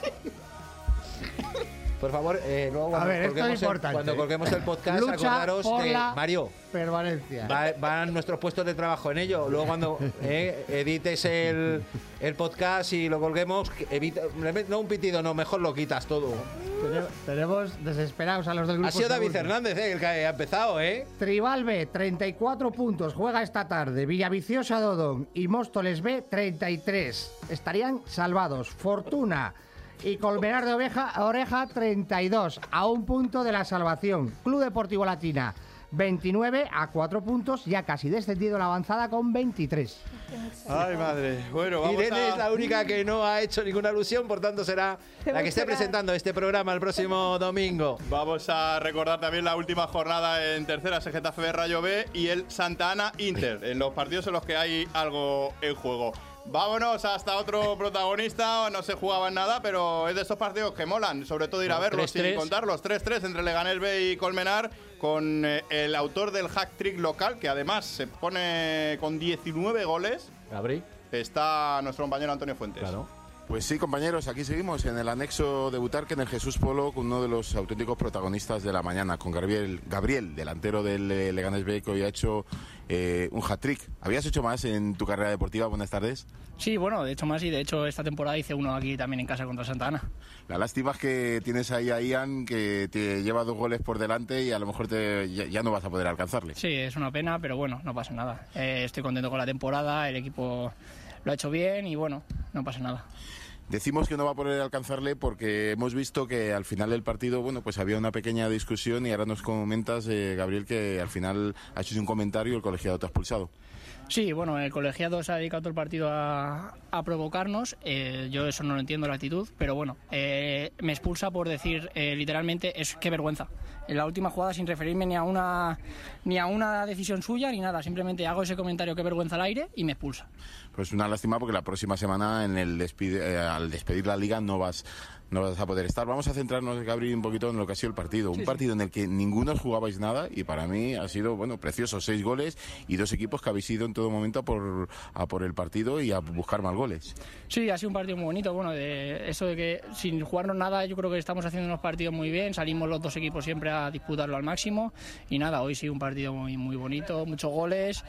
Por favor, eh, luego cuando, A ver, esto es colguemos el, importante. cuando colguemos el podcast, Lucha acordaros por de la Mario. Permanencia. Va- van nuestros puestos de trabajo en ello. Luego cuando eh, edites el, el podcast y lo colguemos, evita, no un pitido, no, mejor lo quitas todo. Tenemos, tenemos desesperados a los del grupo. Ha sido David segundo. Hernández eh, el que ha empezado, ¿eh? Tribal B, treinta y cuatro puntos, juega esta tarde. Villaviciosa Dodón y Móstoles B, treinta y tres. Estarían salvados. Fortuna y Colmenar de Oveja, Oreja, treinta y dos, a un punto de la salvación. Club Deportivo Latina, veintinueve, a cuatro puntos, ya casi descendido la avanzada con veintitrés. Ay, madre. Bueno, vamos Irene a... es la única que no ha hecho ninguna alusión, por tanto será la que esté presentando este programa el próximo domingo. Vamos a recordar también la última jornada en tercera, Getafe B, Rayo B y el Santa Ana Inter, en los partidos en los que hay algo en juego. Vámonos hasta otro protagonista, no se jugaba en nada, pero es de estos partidos que molan, sobre todo ir a verlos tres tres. y contarlos. tres tres entre Leganés B y Colmenar, con eh, el autor del hat-trick local, que además se pone con diecinueve goles. Gabri. Está nuestro compañero Antonio Fuentes. Claro. Pues sí, compañeros, aquí seguimos en el anexo de Butarque, en el Jesús Polo, con uno de los auténticos protagonistas de la mañana, con Gabriel, Gabriel delantero del eh, Leganés B, que hoy ha hecho eh, un hat-trick. ¿Habías hecho más en tu carrera deportiva? Buenas tardes. Sí, bueno, de hecho más y de hecho esta temporada hice uno aquí también en casa contra Santa Ana. La lástima es que tienes ahí a Ian, que te lleva dos goles por delante y a lo mejor te, ya, ya no vas a poder alcanzarle. Sí, es una pena, pero bueno, no pasa nada. Eh, estoy contento con la temporada, el equipo lo ha hecho bien y bueno, no pasa nada. Decimos que no va a poder alcanzarle porque hemos visto que al final del partido, bueno, pues había una pequeña discusión y ahora nos comentas, eh, Gabriel, que al final ha hecho un comentario y el colegiado te ha expulsado. Sí, bueno, el colegiado se ha dedicado todo el partido a, a provocarnos. Eh, yo eso no lo entiendo, la actitud, pero bueno, eh, me expulsa por decir eh, literalmente, es qué vergüenza. En la última jugada, sin referirme ni a una ni a una decisión suya ni nada, simplemente hago ese comentario, qué vergüenza al aire, y me expulsa. Pues una lástima porque la próxima semana en el despide, eh, al despedir la liga no vas no vas a poder estar.Amos a centrarnos, Gabriel, un poquito en lo que ha sido el partido. Sí, un sí. partido en el que ninguno jugabais nada y para mí ha sido, bueno, precioso. Seis goles y dos equipos que habéis ido en todo momento a por, a por el partido y a buscar más goles. Sí, ha sido un partido muy bonito. Bueno, de eso de que sin jugarnos nada, yo creo que estamos haciendo unos partidos muy bien. Salimos los dos equipos siempre a disputarlo al máximo. Y nada, hoy sí un partido muy, muy bonito, muchos goles.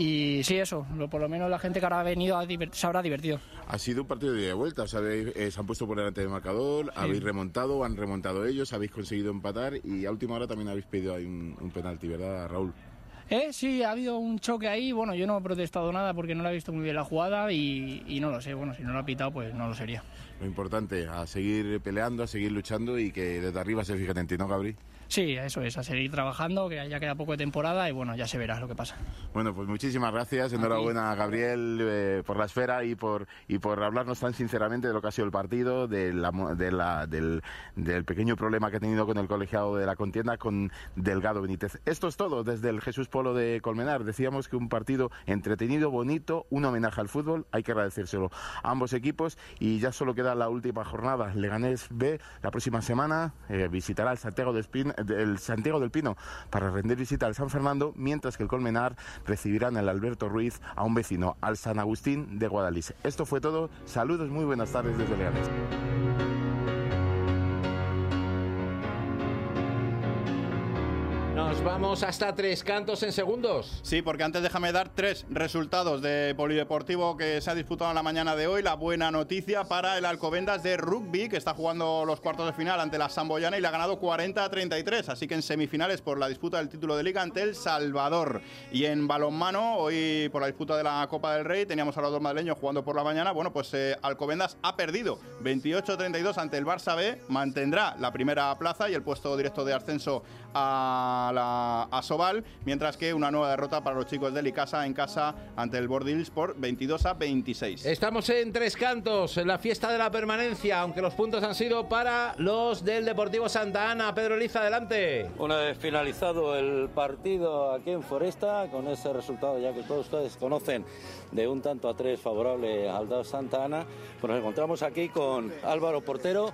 Y sí, eso, lo, por lo menos la gente que ahora ha venido a divert- se habrá divertido. Ha sido un partido de ida y vuelta. O sea, habéis- eh, se han puesto por delante del marcador, Sí. habéis remontado, han remontado ellos, habéis conseguido empatar y a última hora también habéis pedido ahí un, un penalti, ¿verdad, Raúl? Eh, sí, ha habido un choque ahí. Bueno, yo no he protestado nada porque no la he visto muy bien la jugada y, y no lo sé. Bueno, si no lo ha pitado, pues no lo sería. Lo importante, a seguir peleando, a seguir luchando y que desde arriba se fijen en ti, ¿no, Gabri? Sí, eso es, a seguir trabajando, que ya queda poco de temporada y bueno, ya se verá lo que pasa. Bueno, pues muchísimas gracias. Enhorabuena, Gabriel, eh, por la esfera y por y por hablarnos tan sinceramente de lo que ha sido el partido, de la, de la, del, del pequeño problema que ha tenido con el colegiado de la contienda, con Delgado Benítez. Esto es todo desde el Jesús Polo de Colmenar. Decíamos que un partido entretenido, bonito, un homenaje al fútbol. Hay que agradecérselo a ambos equipos y ya solo queda la última jornada. Leganés B la próxima semana eh, visitará el Santiago del Pino, el Santiago del Pino para rendir visita al San Fernando, mientras que el Colmenar recibirá en el Alberto Ruiz a un vecino, al San Agustín de Guadalís. Esto fue todo. Saludos, muy buenas tardes desde Leganés. Nos vamos hasta Tres Cantos en segundos. Sí, porque antes déjame dar tres resultados de polideportivo que se ha disputado en la mañana de hoy. La buena noticia para el Alcobendas de rugby, que está jugando los cuartos de final ante la Samboyana y le ha ganado cuarenta a treinta y tres. Así que en semifinales por la disputa del título de liga ante el Salvador. Y en balonmano, hoy por la disputa de la Copa del Rey, teníamos a los dos madrileños jugando por la mañana. Bueno, pues eh, Alcobendas ha perdido veintiocho a treinta y dos ante el Barça B. Mantendrá la primera plaza y el puesto directo de ascenso a la a Sobal, mientras que una nueva derrota para los chicos del Icasa en casa ante el Bordils por veintidós a veintiséis. Estamos en Tres Cantos, en la fiesta de la permanencia, aunque los puntos han sido para los del Deportivo Santa Ana. Pedro Liza, adelante. Una vez finalizado el partido aquí en Foresta, con ese resultado ya que todos ustedes conocen, de un tanto a tres favorable al D A O Santa Ana, pues nos encontramos aquí con Álvaro Portero,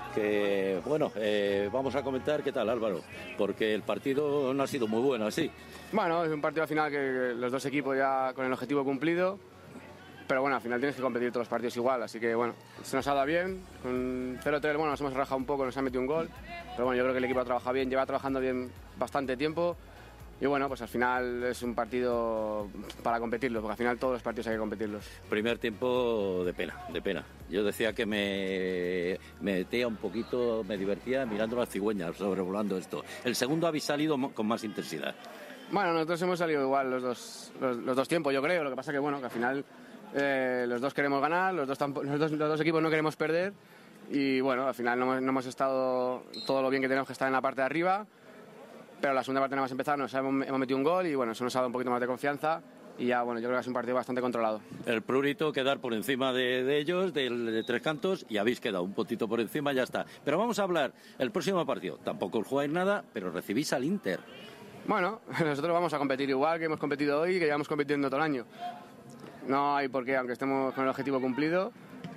que, bueno, eh, vamos a comentar qué tal, Álvaro, porque el partido no ha sido muy bueno, así. Bueno, es un partido al final que los dos equipos ya con el objetivo cumplido, pero bueno, al final tienes que competir todos los partidos igual, así que bueno, se nos ha dado bien, con cero tres, bueno, nos hemos rajado un poco, nos han metido un gol, pero bueno, yo creo que el equipo ha trabajado bien, lleva trabajando bien bastante tiempo, y bueno, pues al final es un partido para competirlo, porque al final todos los partidos hay que competirlos. Primer tiempo de pena, de pena. Yo decía que me, me metía un poquito, me divertía mirando las cigüeñas, sobrevolando esto. El segundo habéis salido con más intensidad. Bueno, nosotros hemos salido igual los dos, los, los dos tiempos, yo creo, lo que pasa que bueno, que al final eh, los dos queremos ganar, los dos, los, dos, los dos equipos no queremos perder, y bueno, al final no hemos, no hemos estado todo lo bien que tenemos que estar en la parte de arriba, pero la segunda parte no hemos empezado, nos hemos, hemos metido un gol y bueno, eso nos ha dado un poquito más de confianza y ya bueno, yo creo que es un partido bastante controlado. El prurito quedar por encima de, de ellos, de, de Tres Cantos, y habéis quedado un poquito por encima, ya está. Pero vamos a hablar, el próximo partido, tampoco os jugáis nada, pero recibís al Inter. Bueno, nosotros vamos a competir igual que hemos competido hoy y que llevamos compitiendo todo el año. No hay por qué, aunque estemos con el objetivo cumplido,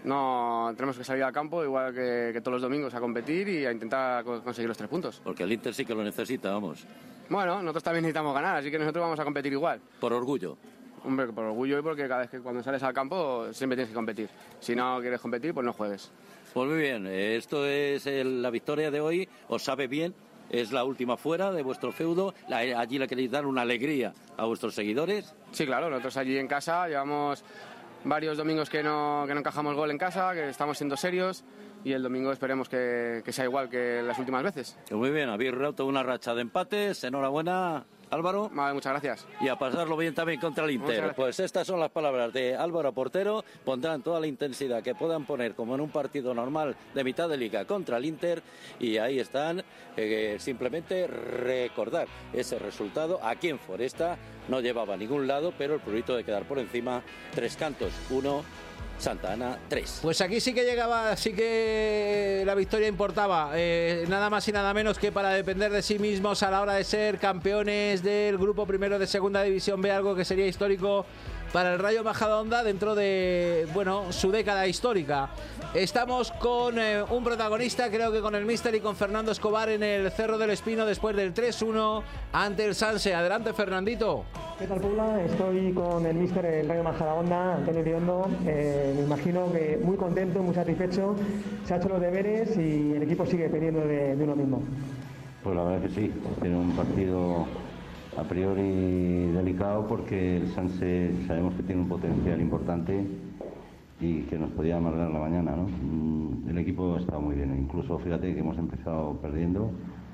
no tenemos que salir al campo igual que, que todos los domingos a competir y a intentar conseguir los tres puntos. Porque el Inter sí que lo necesita, vamos. Bueno, nosotros también necesitamos ganar, así que nosotros vamos a competir igual. ¿Por orgullo? Hombre, por orgullo y porque cada vez que cuando sales al campo siempre tienes que competir. Si no quieres competir, pues no juegues. Pues muy bien, esto es el, la victoria de hoy, os sabe bien. Es la última fuera de vuestro feudo. La, allí le queréis dar una alegría a vuestros seguidores. Sí, claro, nosotros allí en casa llevamos varios domingos que no, que no encajamos gol en casa, que estamos siendo serios y el domingo esperemos que, que sea igual que las últimas veces. Muy bien, habéis roto una racha de empates. Enhorabuena, Álvaro. Vale, muchas gracias. Y a pasarlo bien también contra el Inter. Pues estas son las palabras de Álvaro Portero. Pondrán toda la intensidad que puedan poner como en un partido normal de mitad de liga contra el Inter. Y ahí están, eh, simplemente recordar ese resultado. Aquí en Foresta no llevaba a ningún lado, pero el prurito de quedar por encima, Tres Cantos uno, Santa Ana tres. Pues aquí sí que llegaba, sí que la victoria importaba, eh, nada más y nada menos que para depender de sí mismos a la hora de ser campeones del grupo primero de Segunda División B, algo que sería histórico para el Rayo Majadahonda dentro de, bueno, su década histórica. Estamos con eh, un protagonista, creo que con el míster y con Fernando Escobar en el Cerro del Espino después del tres uno ante el Sanse. Adelante, Fernandito. ¿Qué tal, Paula? Estoy con el míster del Rayo Majadahonda, Antonio Riondo. Eh, me imagino que muy contento, muy satisfecho. Se ha hecho los deberes y el equipo sigue dependiendo de, de uno mismo. Pues la verdad que sí. Tiene un partido a priori delicado porque el Sanse sabemos que tiene un potencial importante y que nos podía amargar la mañana, ¿no? El equipo está muy bien, incluso fíjate que hemos empezado perdiendo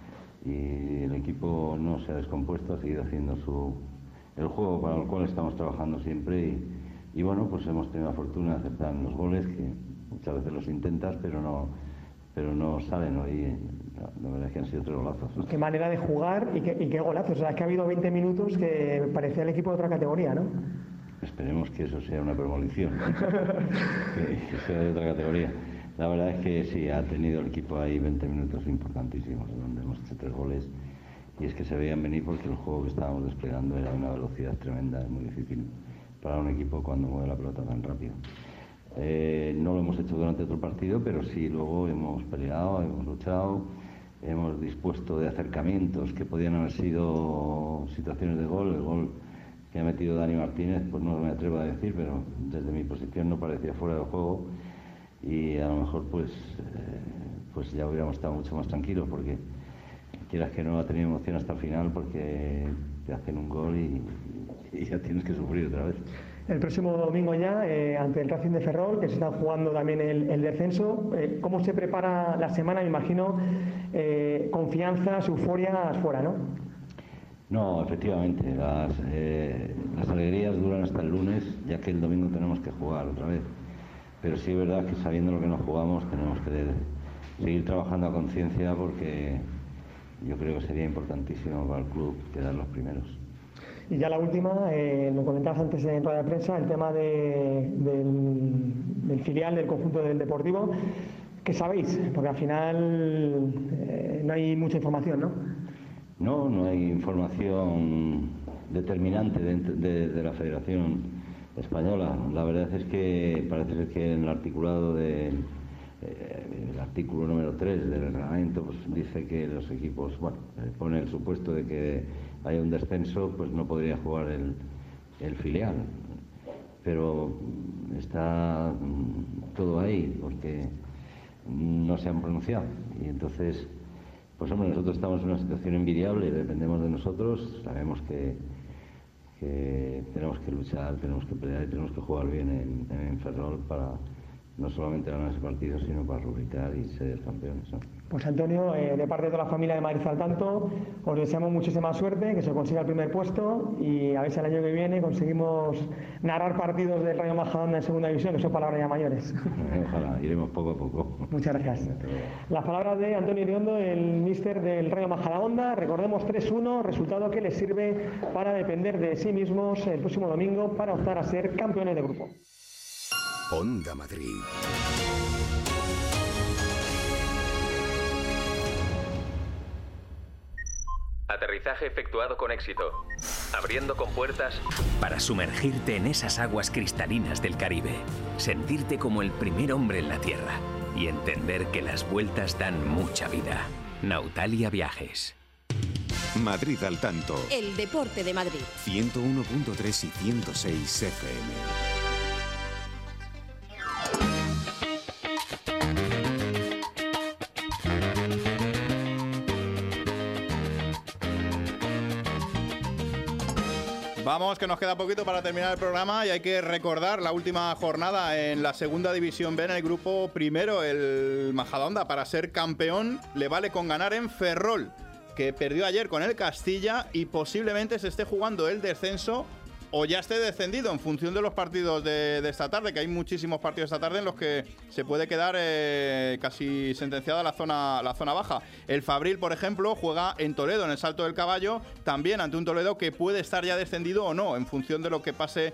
y el equipo no se ha descompuesto, ha seguido haciendo su el juego para el cual estamos trabajando siempre y, y bueno, pues hemos tenido la fortuna de acertar los goles, que muchas veces los intentas pero no pero no salen hoy. La verdad es que han sido tres golazos. Qué manera de jugar y qué, y qué golazos. O sea, es que ha habido veinte minutos que parecía el equipo de otra categoría, ¿no? Esperemos que eso sea una premonición, ¿no? que sea de otra categoría. La verdad es que sí, ha tenido el equipo ahí veinte minutos importantísimos, donde hemos hecho tres goles. Y es que se veían venir porque el juego que estábamos desplegando era de una velocidad tremenda, es muy difícil para un equipo cuando mueve la pelota tan rápido. Eh, no lo hemos hecho durante otro partido, pero sí luego hemos peleado, hemos luchado, hemos dispuesto de acercamientos que podían haber sido situaciones de gol. El gol que ha metido Dani Martínez, pues no me atrevo a decir, pero desde mi posición no parecía fuera de juego y a lo mejor pues, eh, pues ya hubiéramos estado mucho más tranquilos porque quieras que no ha tenido emoción hasta el final porque te hacen un gol y, y ya tienes que sufrir otra vez. El próximo domingo ya, eh, ante el Racing de Ferrol, que se está jugando también el, el descenso, eh, ¿cómo se prepara la semana? Me imagino eh, confianza, euforia fuera, ¿no? No, efectivamente, las, eh, las alegrías duran hasta el lunes, ya que el domingo tenemos que jugar otra vez. Pero sí es verdad que sabiendo lo que nos jugamos tenemos que de, seguir trabajando a conciencia porque yo creo que sería importantísimo para el club quedar los primeros. Y ya la última, eh, lo comentabas antes en rueda de prensa, el tema de, del, del filial del conjunto del Deportivo. ¿Qué sabéis? Porque al final eh, no hay mucha información, ¿no? No, no hay información determinante de, de, de la Federación Española. La verdad es que parece ser que en el articulado de, Eh, el artículo número tres del reglamento pues dice que los equipos, bueno, pone el supuesto de que haya un descenso, pues no podría jugar el, el filial. Pero está todo ahí porque no se han pronunciado. Y entonces, pues hombre, nosotros estamos en una situación envidiable, dependemos de nosotros, sabemos que, que tenemos que luchar, tenemos que pelear y tenemos que jugar bien en, en Ferrol para no solamente ganar ese partido, sino para rubricar y ser campeones, ¿no? Pues Antonio, eh, de parte de toda la familia de Madrid al tanto, os deseamos muchísima suerte, que se consiga el primer puesto y a ver si el año que viene conseguimos narrar partidos del Rayo Majadahonda en segunda división, que son palabras ya mayores. Ojalá, iremos poco a poco. Muchas gracias. Las palabras de Antonio Iriondo, el míster del Rayo Majadahonda. Recordemos tres uno, resultado que les sirve para depender de sí mismos el próximo domingo para optar a ser campeones de grupo. Onda Madrid. Aterrizaje efectuado con éxito. Abriendo compuertas para sumergirte en esas aguas cristalinas del Caribe. Sentirte como el primer hombre en la Tierra. Y entender que las vueltas dan mucha vida. Nautalia Viajes. Madrid al tanto. El deporte de Madrid. ciento uno punto tres y ciento seis F M. Vamos, que nos queda poquito para terminar el programa y hay que recordar la última jornada en la segunda división B en el grupo primero. El Majadahonda, para ser campeón, le vale con ganar en Ferrol, que perdió ayer con el Castilla y posiblemente se esté jugando el descenso o ya esté descendido en función de los partidos de, de esta tarde, que hay muchísimos partidos esta tarde en los que se puede quedar eh, casi sentenciada la zona, la zona baja. El Fabril, por ejemplo, juega en Toledo, en el Salto del Caballo, también ante un Toledo que puede estar ya descendido o no, en función de lo que pase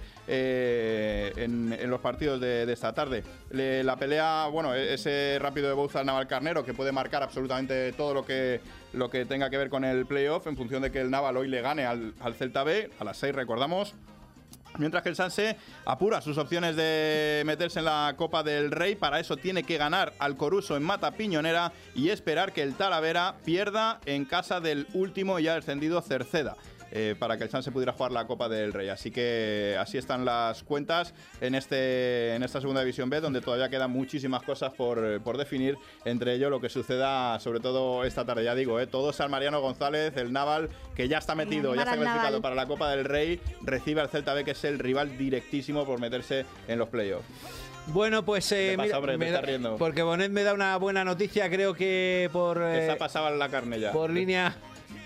eh, en, en los partidos de, de esta tarde. Le, la pelea, bueno, ese Rápido de Bouzas Navalcarnero, que puede marcar absolutamente todo lo que, lo que tenga que ver con el playoff, en función de que el Naval hoy le gane al, al Celta B, a las seis, recordamos. Mientras que el Sanse apura sus opciones de meterse en la Copa del Rey. Para eso tiene que ganar al Coruso en Mata Piñonera y esperar que el Talavera pierda en casa del último y ya descendido Cerceda. Eh, para que el Sanse pudiera jugar la Copa del Rey. Así que así están las cuentas en este en esta segunda división B, donde todavía quedan muchísimas cosas por, por definir, entre ello lo que suceda sobre todo esta tarde. Ya digo, eh, todo San Mariano González, el Naval, que ya está metido, ya está clasificado para la Copa del Rey, recibe al Celta B, que es el rival directísimo por meterse en los playoffs. Bueno, pues eh, pasa, mira, hombre, me te da, estás riendo. Porque Bonet me da una buena noticia, creo que por Eh, eh, que se ha pasado en la carne ya. por línea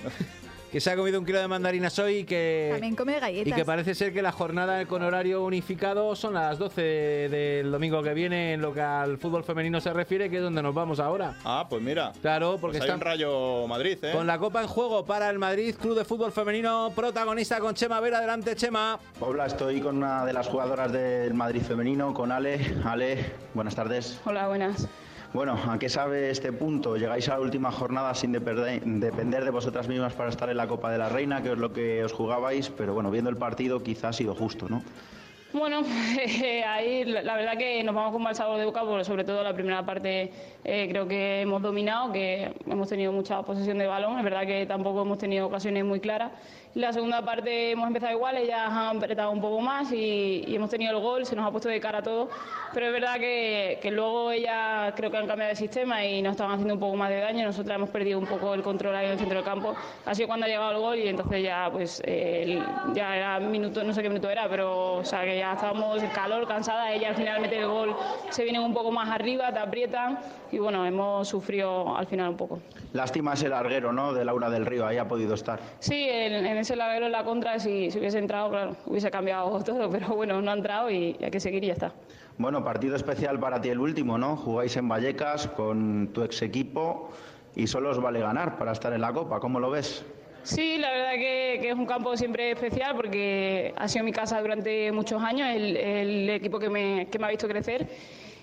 que se ha comido un kilo de mandarinas hoy y que También come galletas. y que parece ser que la jornada con horario unificado son las doce del domingo que viene en lo que al fútbol femenino se refiere, que es donde nos vamos ahora. Ah, pues mira. Claro, porque pues hay está un Rayo Madrid, ¿eh? con la Copa en juego para el Madrid Club de Fútbol Femenino, protagonista con Chema Vera. Adelante, Chema. Hola, estoy con una de las jugadoras del Madrid femenino, con Ale. Ale, buenas tardes. Hola, buenas. Bueno, ¿a qué sabe este punto? Llegáis a la última jornada sin depender, depender de vosotras mismas para estar en la Copa de la Reina, que es lo que os jugabais, pero bueno, viendo el partido quizás ha sido justo, ¿no? Bueno, eh, ahí la verdad que nos vamos con mal sabor de boca, porque sobre todo la primera parte eh, creo que hemos dominado, que hemos tenido mucha posesión de balón, es verdad que tampoco hemos tenido ocasiones muy claras. La segunda parte hemos empezado igual, ellas han apretado un poco más y, y hemos tenido el gol, se nos ha puesto de cara todo, pero es verdad que, que luego ellas creo que han cambiado de sistema y nos estaban haciendo un poco más de daño, nosotras hemos perdido un poco el control ahí en el centro del campo, ha sido cuando ha llegado el gol y entonces ya pues eh, el, ya era minuto, no sé qué minuto era, pero o sea que ya estábamos el calor, cansada, ella al final mete el gol, se vienen un poco más arriba, te aprietan y bueno, hemos sufrido al final un poco. Lástima ese larguero, ¿no?, de Laura del Río, ahí ha podido estar. Sí, en, en ese larguero en la contra, si, si hubiese entrado, claro, hubiese cambiado todo, pero bueno, no ha entrado y hay que seguir y ya está. Bueno, partido especial para ti el último, ¿no? Jugáis en Vallecas con tu ex equipo y solo os vale ganar para estar en la Copa, ¿cómo lo ves? Sí, la verdad que, que es un campo siempre especial porque ha sido mi casa durante muchos años, el, el equipo que me, que me ha visto crecer.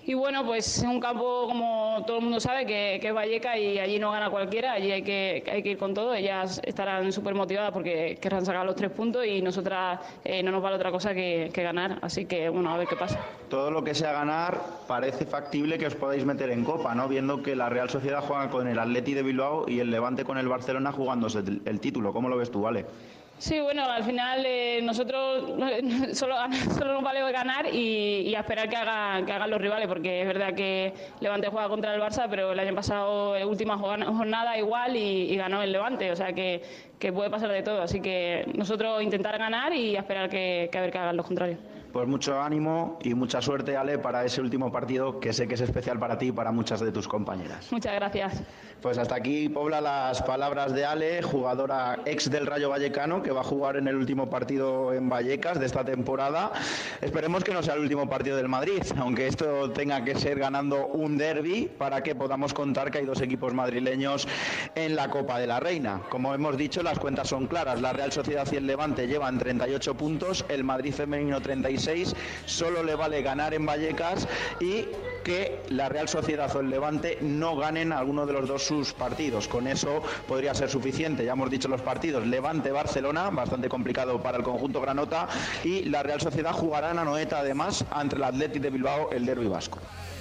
y bueno, pues es un campo, como todo el mundo sabe, que, que es Vallecas y allí no gana cualquiera, allí hay que, hay que ir con todo. Ellas estarán súper motivadas porque querrán sacar los tres puntos y nosotras eh, no nos vale otra cosa que, que ganar, así que bueno, a ver qué pasa. Todo lo que sea ganar parece factible que os podáis meter en Copa, ¿no? Viendo que la Real Sociedad juega con el Atleti de Bilbao y el Levante con el Barcelona jugándose el, el título. ¿Cómo lo ves tú, Vale? Sí, bueno, al final eh, nosotros solo, solo nos vale ganar y, y a esperar que hagan, que hagan los rivales, porque es verdad que Levante juega contra el Barça, pero el año pasado, eh, última jornada igual y, y ganó el Levante, o sea que, que puede pasar de todo, así que nosotros intentar ganar y a esperar que, que a ver que hagan los contrarios. Pues mucho ánimo y mucha suerte, Ale, para ese último partido que sé que es especial para ti y para muchas de tus compañeras. Muchas gracias. Pues hasta aquí, Pobla, las palabras de Ale, jugadora ex del Rayo Vallecano, que va a jugar en el último partido en Vallecas de esta temporada. Esperemos que no sea el último partido del Madrid, aunque esto tenga que ser ganando un derbi para que podamos contar que hay dos equipos madrileños en la Copa de la Reina. Como hemos dicho, las cuentas son claras. La Real Sociedad y el Levante llevan treinta y ocho puntos, el Madrid femenino treinta y seis. Solo le vale ganar en Vallecas y que la Real Sociedad o el Levante no ganen alguno de los dos sus partidos. Con eso podría ser suficiente. Ya hemos dicho los partidos: Levante-Barcelona, bastante complicado para el conjunto granota, y la Real Sociedad jugará en Anoeta, además, ante el Athletic de Bilbao, el derbi vasco.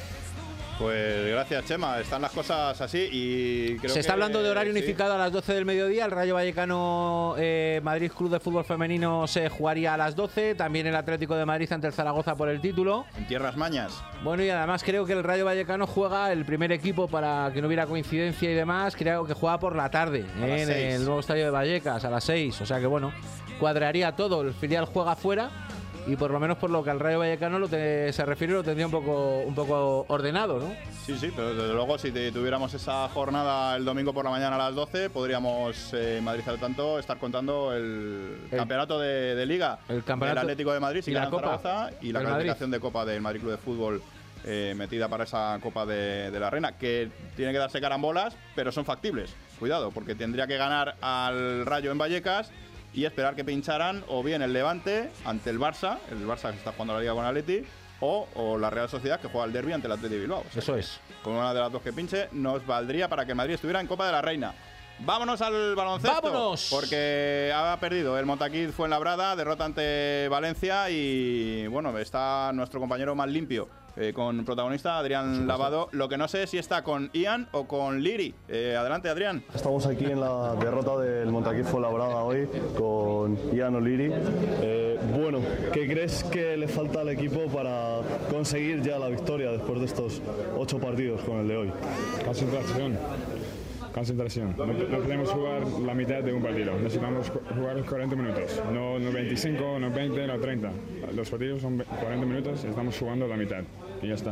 Pues gracias, Chema. Están las cosas así y creo Se está que, hablando de horario sí. unificado a las doce del mediodía. El Rayo Vallecano eh, Madrid Club de Fútbol Femenino se jugaría a las doce. También el Atlético de Madrid ante el Zaragoza por el título. En tierras mañas. Bueno, y además creo que el Rayo Vallecano juega el primer equipo, para que no hubiera coincidencia y demás. Creo que juega por la tarde eh, en el nuevo estadio de Vallecas a las seis. O sea que bueno, cuadraría todo. El filial juega fuera. Y por lo menos por lo que al Rayo Vallecano lo te, se refiere, lo tendría un poco un poco ordenado, ¿no? Sí, sí, pero desde luego si te, tuviéramos esa jornada el domingo por la mañana a las doce, podríamos, eh, en Madrid al tanto, estar contando el, el campeonato de, de Liga el campeonato del Atlético de Madrid y la Copa Zaragoza, y la clasificación de Copa del Madrid Club de Fútbol eh, metida para esa Copa de, de la Reina, que tiene que darse carambolas, pero son factibles. Cuidado, porque tendría que ganar al Rayo en Vallecas y esperar que pincharan o bien el Levante ante el Barça, el Barça que está jugando la Liga con Atleti, o, o la Real Sociedad que juega el derbi ante el Atleti de Bilbao. O sea, eso es. Con una de las dos que pinche nos valdría para que Madrid estuviera en Copa de la Reina. Vámonos al baloncesto. ¡Vámonos! Porque ha perdido el Montaquit Fuenlabrada, derrota ante Valencia y bueno, está nuestro compañero más limpio. Eh, con protagonista Adrián Lavado. Lo que no sé es si está con Ian o con Liri. Eh, adelante, Adrián. Estamos aquí en la derrota del Montaquit Fuenlabrada hoy con Ian o Liri. Eh, bueno, ¿qué crees que le falta al equipo para conseguir ya la victoria después de estos ocho partidos con el de hoy? Concentración. Concentración. No, no podemos jugar la mitad de un partido. Necesitamos jugar cuarenta minutos. No, no veinticinco, no veinte, no treinta. Los partidos son cuarenta minutos y estamos jugando la mitad. Y ya está.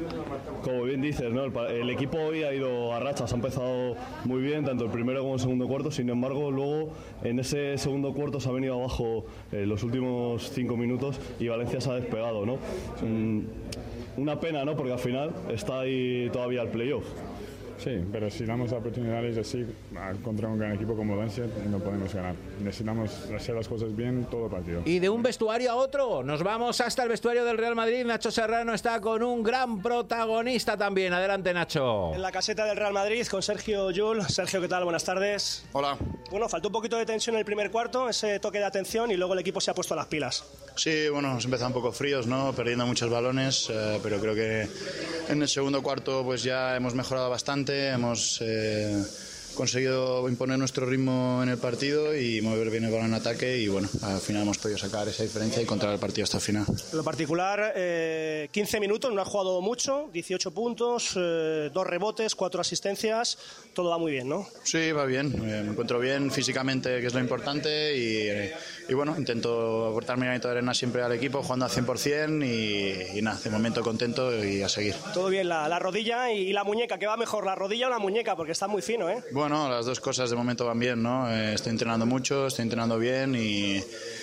Como bien dices, ¿no? el, el equipo hoy ha ido a rachas. Ha empezado muy bien, tanto el primero como el segundo cuarto. Sin embargo, luego en ese segundo cuarto se ha venido abajo eh, los últimos cinco minutos y Valencia se ha despegado, ¿no? Mm, una pena, ¿no? Porque al final está ahí todavía el playoff. Sí, pero si damos oportunidades así contra un gran equipo como Valencia, no podemos ganar. Necesitamos hacer las cosas bien todo el partido. Y de un vestuario a otro, nos vamos hasta el vestuario del Real Madrid. Nacho Serrano está con un gran protagonista también. Adelante, Nacho. En la caseta del Real Madrid con Sergio Llull. Sergio, ¿qué tal? Buenas tardes. Hola. Bueno, faltó un poquito de tensión en el primer cuarto, ese toque de atención, y luego el equipo se ha puesto a las pilas. Sí, bueno, hemos empezado un poco fríos, ¿no? Perdiendo muchos balones, eh, pero creo que en el segundo cuarto pues ya hemos mejorado bastante. Hemos eh, conseguido imponer nuestro ritmo en el partido y mover bien el balón en ataque y bueno, al final hemos podido sacar esa diferencia y controlar el partido hasta el final. En lo particular, eh, quince minutos, no ha jugado mucho, dieciocho puntos, eh, dos rebotes, cuatro asistencias, todo va muy bien, ¿no? Sí, va bien, eh, me encuentro bien físicamente, que es lo importante, y, eh, y bueno, intento aportar mi granito de arena siempre al equipo, jugando al cien por ciento y, y nada, de momento contento y a seguir. Todo bien, la, la rodilla y, y la muñeca, ¿qué va mejor, la rodilla o la muñeca? Porque está muy fino, ¿eh? Bueno, las dos cosas de momento van bien, ¿no? Eh, estoy entrenando mucho, estoy entrenando bien y,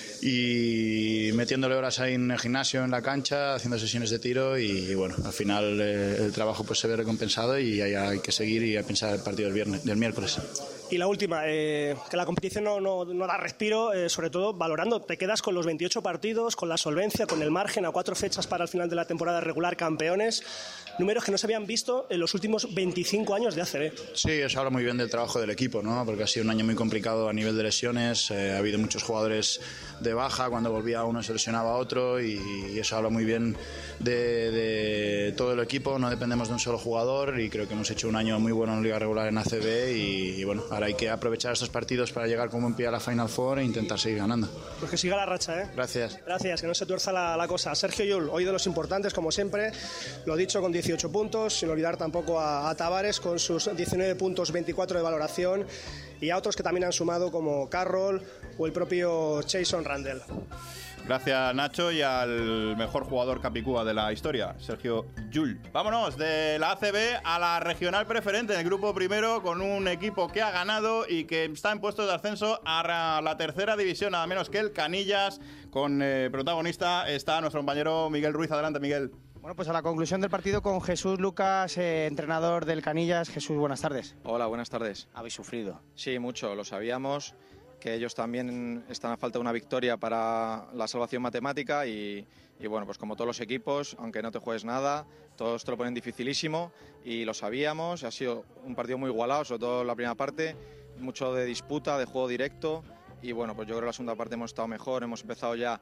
y metiéndole horas ahí en el gimnasio, en la cancha, haciendo sesiones de tiro y, y bueno, al final eh, el trabajo pues se ve recompensado y hay, hay que seguir y a pensar el partido del viernes, del miércoles. Y la última, eh, que la competición no, no, no da respiro, eh, sobre todo valorando, te quedas con los veintiocho partidos, con la solvencia, con el margen a cuatro fechas para el final de la temporada regular, campeones, números que no se habían visto en los últimos veinticinco años de A C B. Sí, eso habla muy bien del trabajo del equipo, ¿no? Porque ha sido un año muy complicado a nivel de lesiones, eh, ha habido muchos jugadores de baja, cuando volvía uno se lesionaba a otro y, y eso habla muy bien de, de todo el equipo, no dependemos de un solo jugador y creo que hemos hecho un año muy bueno en Liga Regular en A C B y, y bueno, ahora hay que aprovechar estos partidos para llegar con buen pie a la Final Four e intentar seguir ganando. Pues que siga la racha, ¿eh? Gracias. Gracias, que no se tuerza la, la cosa. Sergio Llull, hoy de los importantes, como siempre, lo dicho, con dieciocho puntos, sin olvidar tampoco a, a Tavares con sus diecinueve puntos, veinticuatro de valoración, y a otros que también han sumado como Carroll o el propio Jason Randall. Gracias, Nacho, y al mejor jugador capicúa de la historia, Sergio Llull. Vámonos de la A C B a la regional preferente, en el grupo primero, con un equipo que ha ganado y que está en puestos de ascenso a la tercera división, nada menos que el Canillas. Con eh, protagonista está nuestro compañero Miguel Ruiz. Adelante, Miguel. Bueno, pues a la conclusión del partido con Jesús Lucas, eh, entrenador del Canillas. Jesús, buenas tardes. Hola, buenas tardes. ¿Habéis sufrido? Sí, mucho, lo sabíamos, que ellos también están a falta de una victoria para la salvación matemática y, y bueno, pues como todos los equipos, aunque no te juegues nada, todos te lo ponen dificilísimo y lo sabíamos. Ha sido un partido muy igualado, sobre todo la primera parte, mucho de disputa, de juego directo. Y bueno, pues yo creo que la segunda parte hemos estado mejor, hemos empezado ya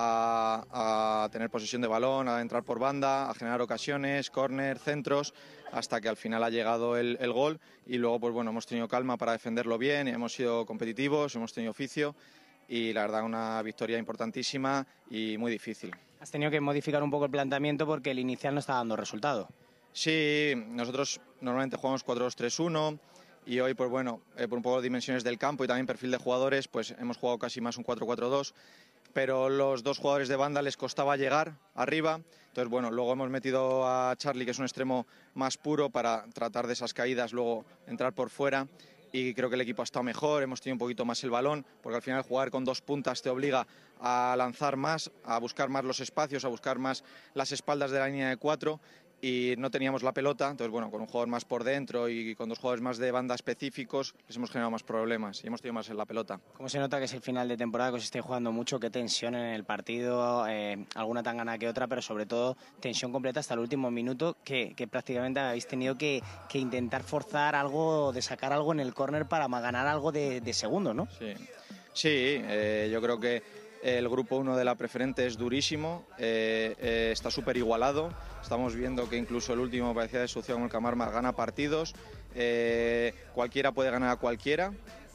a, a tener posesión de balón, a entrar por banda, a generar ocasiones, córner, centros, hasta que al final ha llegado el, el gol y luego pues bueno, hemos tenido calma para defenderlo bien, hemos sido competitivos, hemos tenido oficio y la verdad una victoria importantísima y muy difícil. Has tenido que modificar un poco el planteamiento porque el inicial no está dando resultado. Sí, nosotros normalmente jugamos cuatro dos tres uno. Y hoy, pues bueno, eh, por un poco de dimensiones del campo y también perfil de jugadores, pues hemos jugado casi más un cuatro cuatro dos, pero los dos jugadores de banda les costaba llegar arriba. Entonces, bueno, luego hemos metido a Charlie, que es un extremo más puro, para tratar de esas caídas, luego entrar por fuera. Y creo que el equipo ha estado mejor, hemos tenido un poquito más el balón, porque al final jugar con dos puntas te obliga a lanzar más, a buscar más los espacios, a buscar más las espaldas de la línea de cuatro. Y no teníamos la pelota, entonces bueno, con un jugador más por dentro y con dos jugadores más de banda específicos les hemos generado más problemas y hemos tenido más en la pelota. ¿Cómo se nota que es el final de temporada, que os estáis jugando mucho? ¿Qué tensión en el partido? Eh, alguna tan gana que otra, pero sobre todo tensión completa hasta el último minuto, que, que prácticamente habéis tenido que, que intentar forzar algo, de sacar algo en el córner para ganar algo de, de segundo, ¿no? Sí, sí eh, yo creo que el grupo uno de la preferente es durísimo, eh, eh, está súper igualado. Estamos viendo que incluso el último, parecía de Sucio, como el Camarma, gana partidos. Eh, cualquiera puede ganar a cualquiera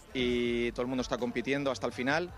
y todo el mundo está compitiendo hasta el final.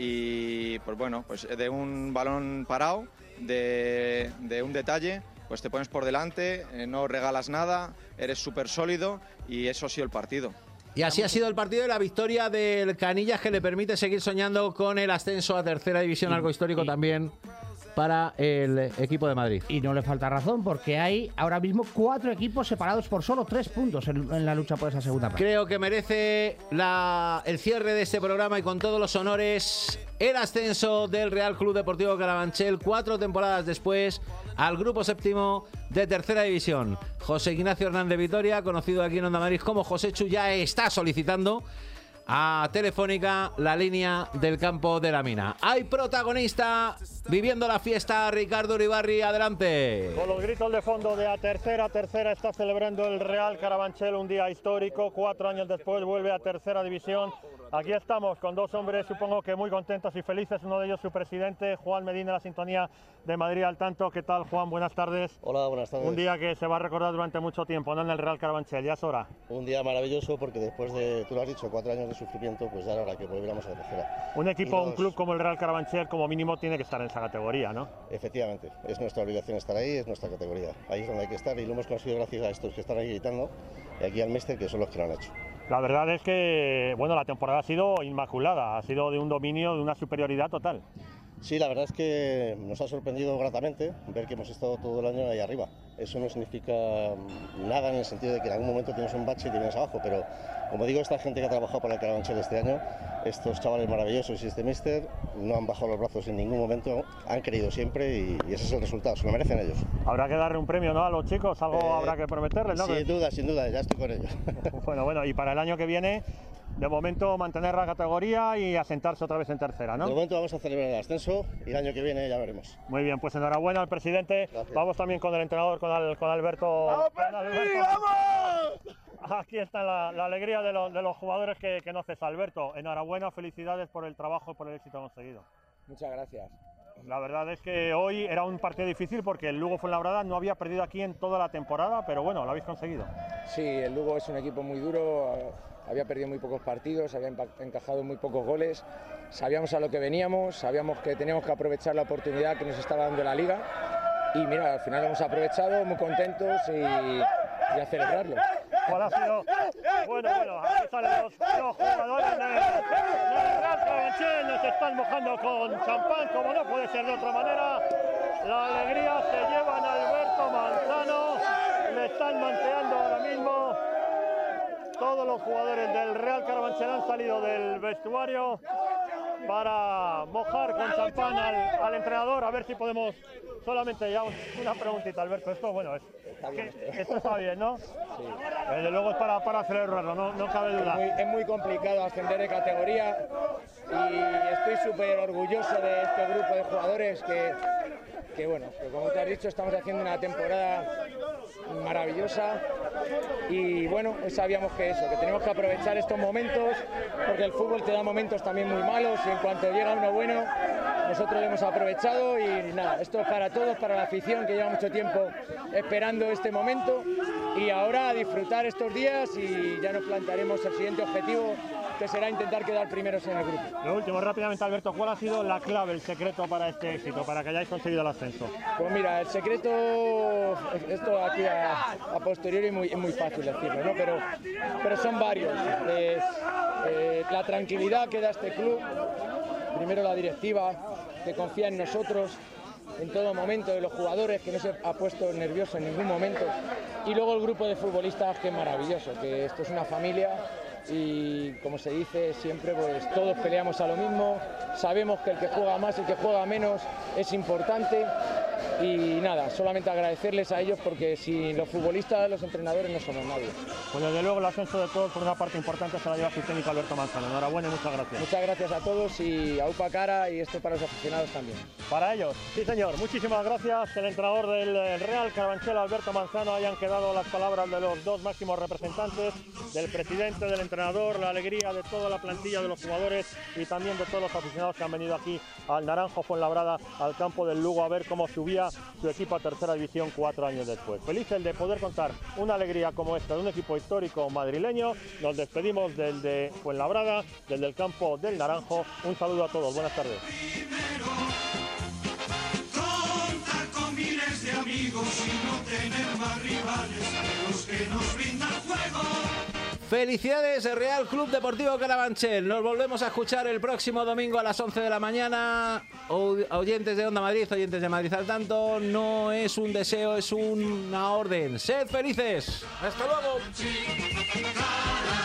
Y pues bueno, pues de un balón parado, de, de un detalle, pues te pones por delante, eh, no regalas nada, eres súper sólido y eso ha sido el partido. Y así ha sido el partido de la victoria del Canillas, que le permite seguir soñando con el ascenso a tercera división, Y- algo histórico y- también para el equipo de Madrid. Y no le falta razón, porque hay ahora mismo cuatro equipos separados por solo tres puntos en, en la lucha por esa segunda plaza. Creo que merece la, el cierre de este programa y con todos los honores el ascenso del Real Club Deportivo Carabanchel cuatro temporadas después al grupo séptimo de tercera división. José Ignacio Hernández Vitoria, conocido aquí en Onda Madrid como José Chu, ya está solicitando a Telefónica la línea del campo de la mina. Hay protagonista viviendo la fiesta, Ricardo Uribarri, adelante. Con los gritos de fondo de a tercera, tercera está celebrando el Real Carabanchel un día histórico. Cuatro años después vuelve a tercera división. Aquí estamos con dos hombres, supongo que muy contentos y felices. Uno de ellos su presidente, Juan Medina, la sintonía de Madrid al tanto. ¿Qué tal, Juan? Buenas tardes. Hola, buenas tardes. Un día que se va a recordar durante mucho tiempo, ¿no? En el Real Carabanchel, ya es hora. Un día maravilloso porque después de, tú lo has dicho, cuatro años de sufrimiento, pues ya era hora que volviéramos a la tercera. Un equipo, Y los- un club como el Real Carabanchel, como mínimo, tiene que estar en esa categoría, ¿no? Efectivamente, es nuestra obligación estar ahí, es nuestra categoría. Ahí es donde hay que estar y lo hemos conseguido gracias a estos que están ahí gritando y aquí al míster, que son los que lo han hecho. La verdad es que, bueno, la temporada ha sido inmaculada, ha sido de un dominio, de una superioridad total. Sí, la verdad es que nos ha sorprendido gratamente ver que hemos estado todo el año ahí arriba. Eso no significa nada en el sentido de que en algún momento tienes un bache y te vienes abajo, pero como digo, esta gente que ha trabajado para el Carabanchel este año, estos chavales maravillosos y este míster, no han bajado los brazos en ningún momento, han querido siempre y, y ese es el resultado, se lo merecen ellos. Habrá que darle un premio, ¿no? A los chicos, algo Eh, habrá que prometerles, ¿no? Sin duda, sin duda, ya estoy con ello. Bueno, bueno, y para el año que viene, de momento mantener la categoría y asentarse otra vez en tercera, ¿no? De momento vamos a celebrar el ascenso y el año que viene ya veremos. Muy bien, pues enhorabuena al presidente. Gracias. Vamos también con el entrenador, con, Al, con Alberto. ¡Vamos, con Alberto. ¡Vamos! Aquí está la, la alegría de, lo, de los jugadores que, que no cesa. Alberto, enhorabuena, felicidades por el trabajo y por el éxito conseguido. Muchas gracias. La verdad es que hoy era un partido difícil porque el Lugo Fuenlabrada no había perdido aquí en toda la temporada, pero bueno, lo habéis conseguido. Sí, el Lugo es un equipo muy duro, había perdido muy pocos partidos, había encajado muy pocos goles, sabíamos a lo que veníamos, sabíamos que teníamos que aprovechar la oportunidad que nos estaba dando la Liga y mira, al final lo hemos aprovechado, muy contentos y, y a celebrarlo. ¿Cuál ha sido? Bueno, bueno, aquí salen los, los jugadores de, de Real Carabanchel, nos están mojando con champán, como no puede ser de otra manera. La alegría se llevan a Alberto Manzano, le están manteando ahora mismo. Todos los jugadores del Real Carabanchel han salido del vestuario para mojar con champán al, al entrenador, a ver si podemos. Solamente ya una preguntita, Alberto. Esto, bueno, es, está bien, esto. esto está bien, ¿no? Sí. Desde luego es para, para celebrarlo, no, no cabe duda. Es muy, es muy complicado ascender de categoría y estoy súper orgulloso de este grupo de jugadores que, que, bueno, que como te has dicho, estamos haciendo una temporada maravillosa y, bueno, sabíamos que eso, que tenemos que aprovechar estos momentos porque el fútbol te da momentos también muy malos y en cuanto llega uno bueno, nosotros lo hemos aprovechado y nada, esto es para todos, para la afición que lleva mucho tiempo esperando este momento y ahora a disfrutar estos días y ya nos plantearemos el siguiente objetivo que será intentar quedar primeros en el grupo. Lo último, rápidamente, Alberto, ¿cuál ha sido la clave, el secreto para este éxito, para que hayáis conseguido el ascenso? Pues mira, el secreto, esto aquí a, a posteriori es muy, es muy fácil decirlo, ¿no? Pero, pero son varios. Eh, eh, la tranquilidad que da este club, primero la directiva, que confía en nosotros en todo momento, de los jugadores, que no se ha puesto nervioso en ningún momento, y luego el grupo de futbolistas, que es maravilloso, que esto es una familia y, como se dice siempre, pues todos peleamos a lo mismo, sabemos que el que juega más, el que juega menos es importante y nada, solamente agradecerles a ellos porque sin los futbolistas, los entrenadores no somos nadie. Pues desde luego el ascenso de todos por una parte importante se la lleva su técnico Alberto Manzano. Enhorabuena y muchas gracias. Muchas gracias a todos y a UPA Cara y esto para los aficionados también. Para ellos, sí señor, muchísimas gracias. El entrenador del Real Carabanchel, Alberto Manzano, hayan quedado las palabras de los dos máximos representantes, del presidente, del entrenador, la alegría de toda la plantilla de los jugadores y también de todos los aficionados que han venido aquí al Naranjo Fuenlabrada, al campo del Lugo, a ver cómo subía su equipo a tercera división cuatro años después. Feliz el de poder contar una alegría como esta de un equipo histórico madrileño. Nos despedimos del de Fuenlabrada, del del campo del Naranjo. Un saludo a todos, buenas tardes. Contar con miles de amigos y no tener más rivales, los que nos brindan juego. Felicidades, Real Club Deportivo Carabanchel. Nos volvemos a escuchar el próximo domingo a las once de la mañana. Oyentes de Onda Madrid, oyentes de Madrid al tanto, no es un deseo, es una orden. Sed felices. Hasta luego.